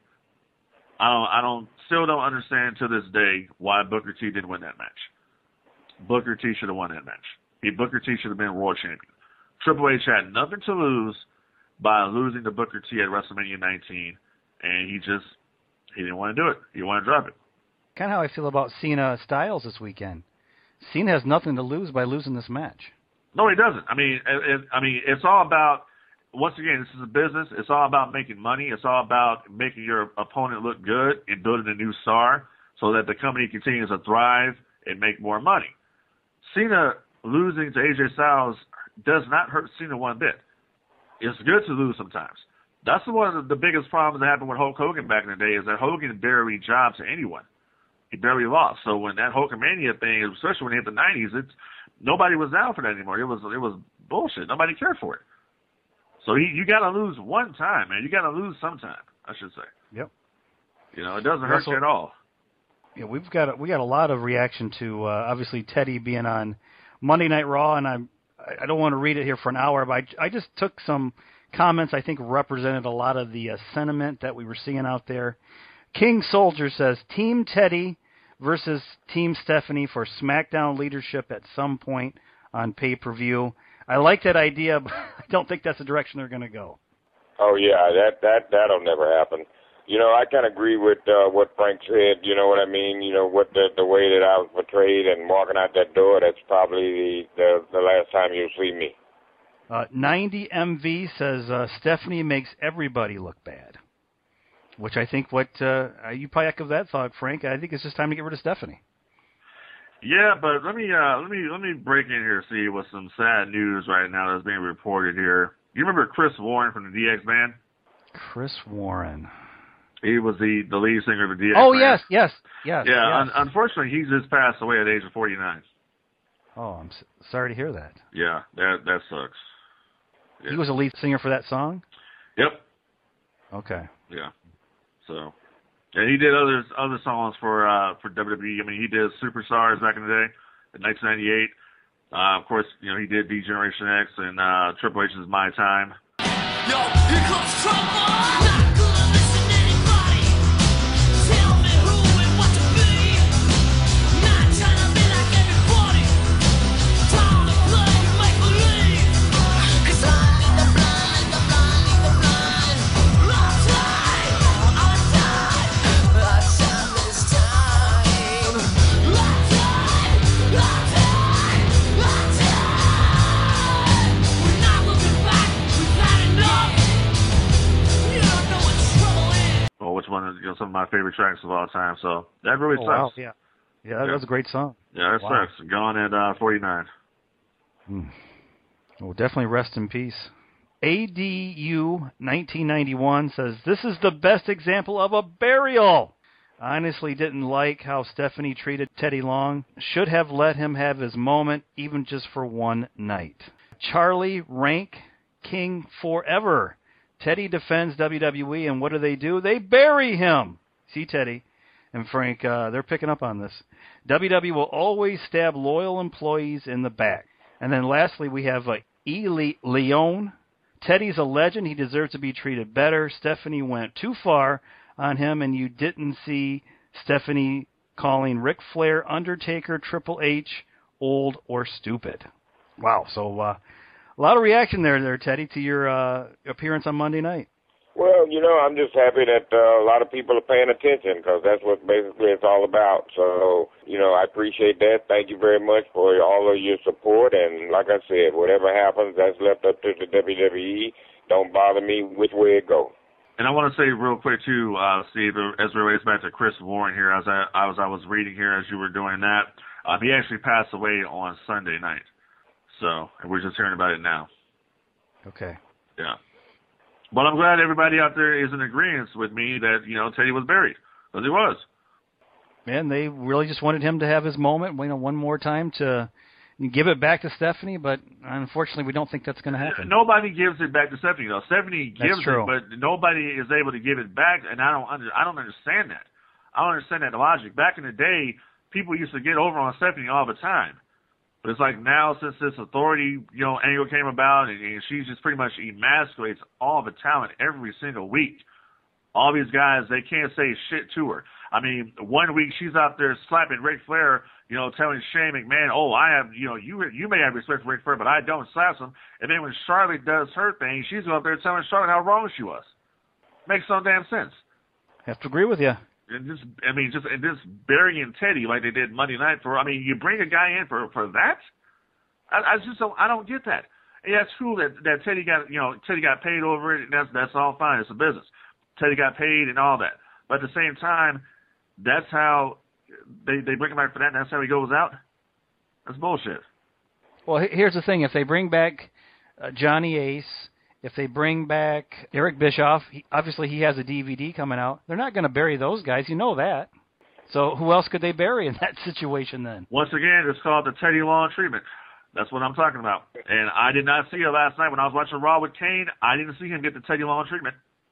I don't, I don't, still don't understand to this day why Booker T didn't win that match. Booker T should have won that match. He, Booker T should have been world champion. Triple H had nothing to lose by losing to Booker T at WrestleMania nineteen, and he just, he didn't want to do it. He wanted to drop it. Kind of how I feel about Cena Styles this weekend. Cena has nothing to lose by losing this match. No, he doesn't. I mean, it, it, I mean, it's all about, once again, this is a business. It's all about making money. It's all about making your opponent look good and building a new star so that the company continues to thrive and make more money. Cena losing to A J Styles does not hurt Cena one bit. It's good to lose sometimes. That's one of the biggest problems that happened with Hulk Hogan back in the day, is that Hogan barely jobbed to anyone. He barely lost. So when that Hulkamania thing, especially when he hit the nineties, it's nobody was down for that anymore. It was it was bullshit. Nobody cared for it. So he, you got to lose one time, man. You got to lose sometime, I should say. Yep. You know, it doesn't hurt Russell, you at all. Yeah, we've got a, we got a lot of reaction to uh, obviously Teddy being on Monday Night Raw, and I'm I don't want to read it here for an hour, but I, I just took some comments I think represented a lot of the uh, sentiment that we were seeing out there. King Soldier says, Team Teddy versus Team Stephanie for SmackDown leadership at some point on pay-per-view. I like that idea, but I don't think that's the direction they're going to go. Oh, yeah, that, that, that'll never happen. You know, I kind of agree with uh, what Frank said, you know what I mean? You know, what the, the way that I was portrayed and walking out that door, that's probably the, the, the last time you'll see me. Uh, ninety M V says, uh, Stephanie makes everybody look bad. Which I think what, uh, you probably echo that thought, Frank. I think it's just time to get rid of Stephanie. Yeah, but let me, uh, let me, let me break in here and see what's some sad news right now that's being reported here. You remember Chris Warren from the D X Band? Chris Warren. He was the, the lead singer of the D X Oh, Band. yes, yes, yes. Yeah, yes. Un- unfortunately, he just passed away at the age of forty-nine. Oh, I'm s- sorry to hear that. Yeah, that that sucks. Yeah. He was a lead singer for that song? Yep. Okay. Yeah. So, and he did other other songs for uh, for W W E. I mean, he did Superstars back in the day, in nineteen ninety-eight. Uh, of course, you know, he did D-Generation X and uh, Triple H's My Time. Yo, here comes trouble. Not gonna listen to anybody. Tell me who and what to be. Not trying to be like everybody. Time to play, make believe. 'Cause I'm in the blind, in the blind, in the blind. Lost time, lost time, lost time this time. Lost time, lost time, lost time. We're not looking back, we've had enough. You don't know what trouble is. Well, which one is, you know, some of my favorite tracks of all time. So that really Oh, sucks. wow. Yeah. Yeah, that Yeah. was a great song. Yeah, that Wow. sucks. Gone at uh, forty-nine. Hmm. Well, definitely rest in peace. A D U nineteen ninety-one says, this is the best example of a burial. Honestly didn't like how Stephanie treated Teddy Long. Should have let him have his moment, even just for one night. Charlie Rank King forever. Teddy defends W W E, and what do they do? They bury him. See, Teddy and Frank, uh, they're picking up on this. W W E will always stab loyal employees in the back. And then lastly, we have uh, E. Leon. Teddy's a legend. He deserves to be treated better. Stephanie went too far on him, and you didn't see Stephanie calling Ric Flair, Undertaker, Triple H old or stupid. Wow. So uh, a lot of reaction there, there, Teddy, to your uh, appearance on Monday night. Well, you know, I'm just happy that uh, a lot of people are paying attention because that's what basically it's all about. So, you know, I appreciate that. Thank you very much for all of your support. And like I said, whatever happens, that's left up to the W W E. Don't bother me which way it goes. And I want to say real quick too, uh, Steve, as it relates back to Chris Warren here, as I, I was I was reading here as you were doing that, um, he actually passed away on Sunday night. So, and we're just hearing about it now. Okay. Yeah. But I'm glad everybody out there is in agreement with me that, you know, Teddy was buried. Because he was. Man, they really just wanted him to have his moment, you know, one more time to give it back to Stephanie, but unfortunately we don't think that's going to happen. Nobody gives it back to Stephanie, though. Stephanie gives That's true. it, but nobody is able to give it back, and I don't under, I don't understand that. I don't understand that logic. Back in the day, people used to get over on Stephanie all the time. But it's like now, since this authority, you know, angle came about, and, and she just pretty much emasculates all the talent every single week. All these guys, they can't say shit to her. I mean, one week she's out there slapping Ric Flair, you know, telling Shane McMahon, oh, I have, you know, you you may have respect for Ric Flair, but I don't slap him. And then when Charlotte does her thing, she's out there telling Charlotte how wrong she was. Makes no damn sense. Have to agree with you. And just, I mean, just and just burying Teddy like they did Monday night for. I mean, you bring a guy in for for that. I, I just don't. I don't get that. Yeah, it's true that that Teddy got, you know, Teddy got paid over it, and that's that's all fine. It's a business. Teddy got paid and all that. But at the same time, that's how they they bring him back for that. And that's how he goes out. That's bullshit. Well, here's the thing: if they bring back uh, Johnny Ace. If they bring back Eric Bischoff, he, obviously he has a D V D coming out. They're not going to bury those guys. You know that. So who else could they bury in that situation then? Once again, it's called the Teddy Long treatment. That's what I'm talking about. And I did not see it last night when I was watching Raw with Kane. I didn't see him get the Teddy Long treatment.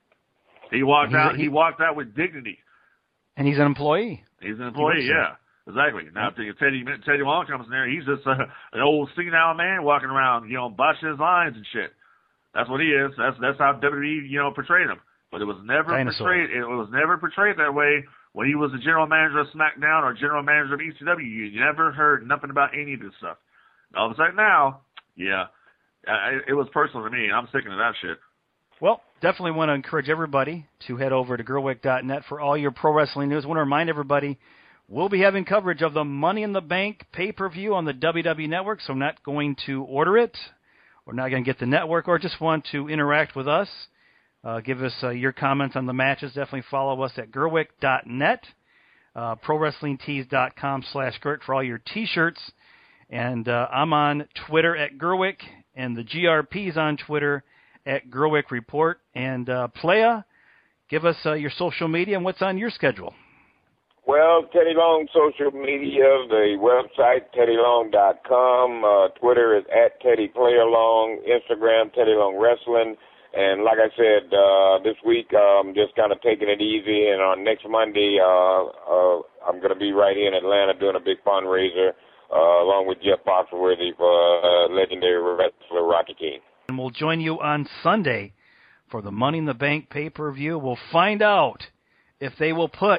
He walked He's out. a, he, he walked out with dignity. And he's an employee. He's an employee. Yeah, exactly. Now if Teddy Teddy Long comes in there, he's just uh, an old senile man walking around, you know, botching his lines and shit. That's what he is. That's that's how W W E, you know, portrayed him. But it was never Dinosaur. portrayed. It was never portrayed that way when he was the general manager of SmackDown or general manager of E C W. You never heard nothing about any of this stuff. All of a sudden now, yeah, I, it was personal to me. I'm sick of that shit. Well, definitely want to encourage everybody to head over to Gerwick dot net for all your pro wrestling news. I want to remind everybody we'll be having coverage of the Money in the Bank pay-per-view on the W W E Network, so I'm not going to order it. We're not going to get the network, or just want to interact with us. Uh, give us uh, your comments on the matches. Definitely follow us at Gerwick dot net, uh, Pro Wrestling Tees dot com slash Gert for all your T-shirts. And uh, I'm on Twitter at Gerwick, and the G R P's on Twitter at Gerwick Report. And uh, Playa, give us uh, your social media and what's on your schedule. Well, Teddy Long social media, the website, Teddy Long dot com. Uh, Twitter is at Teddy Player Long. Instagram, Teddy Long Wrestling. And like I said, uh, this week I'm um, just kind of taking it easy. And on next Monday, uh, uh, I'm going to be right here in Atlanta doing a big fundraiser uh, along with Jeff Foxworthy for uh, legendary wrestler Rocky King. And we'll join you on Sunday for the Money in the Bank pay-per-view. We'll find out if they will put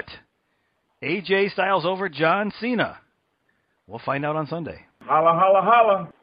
A J Styles over John Cena. We'll find out on Sunday. Holla, holla, holla.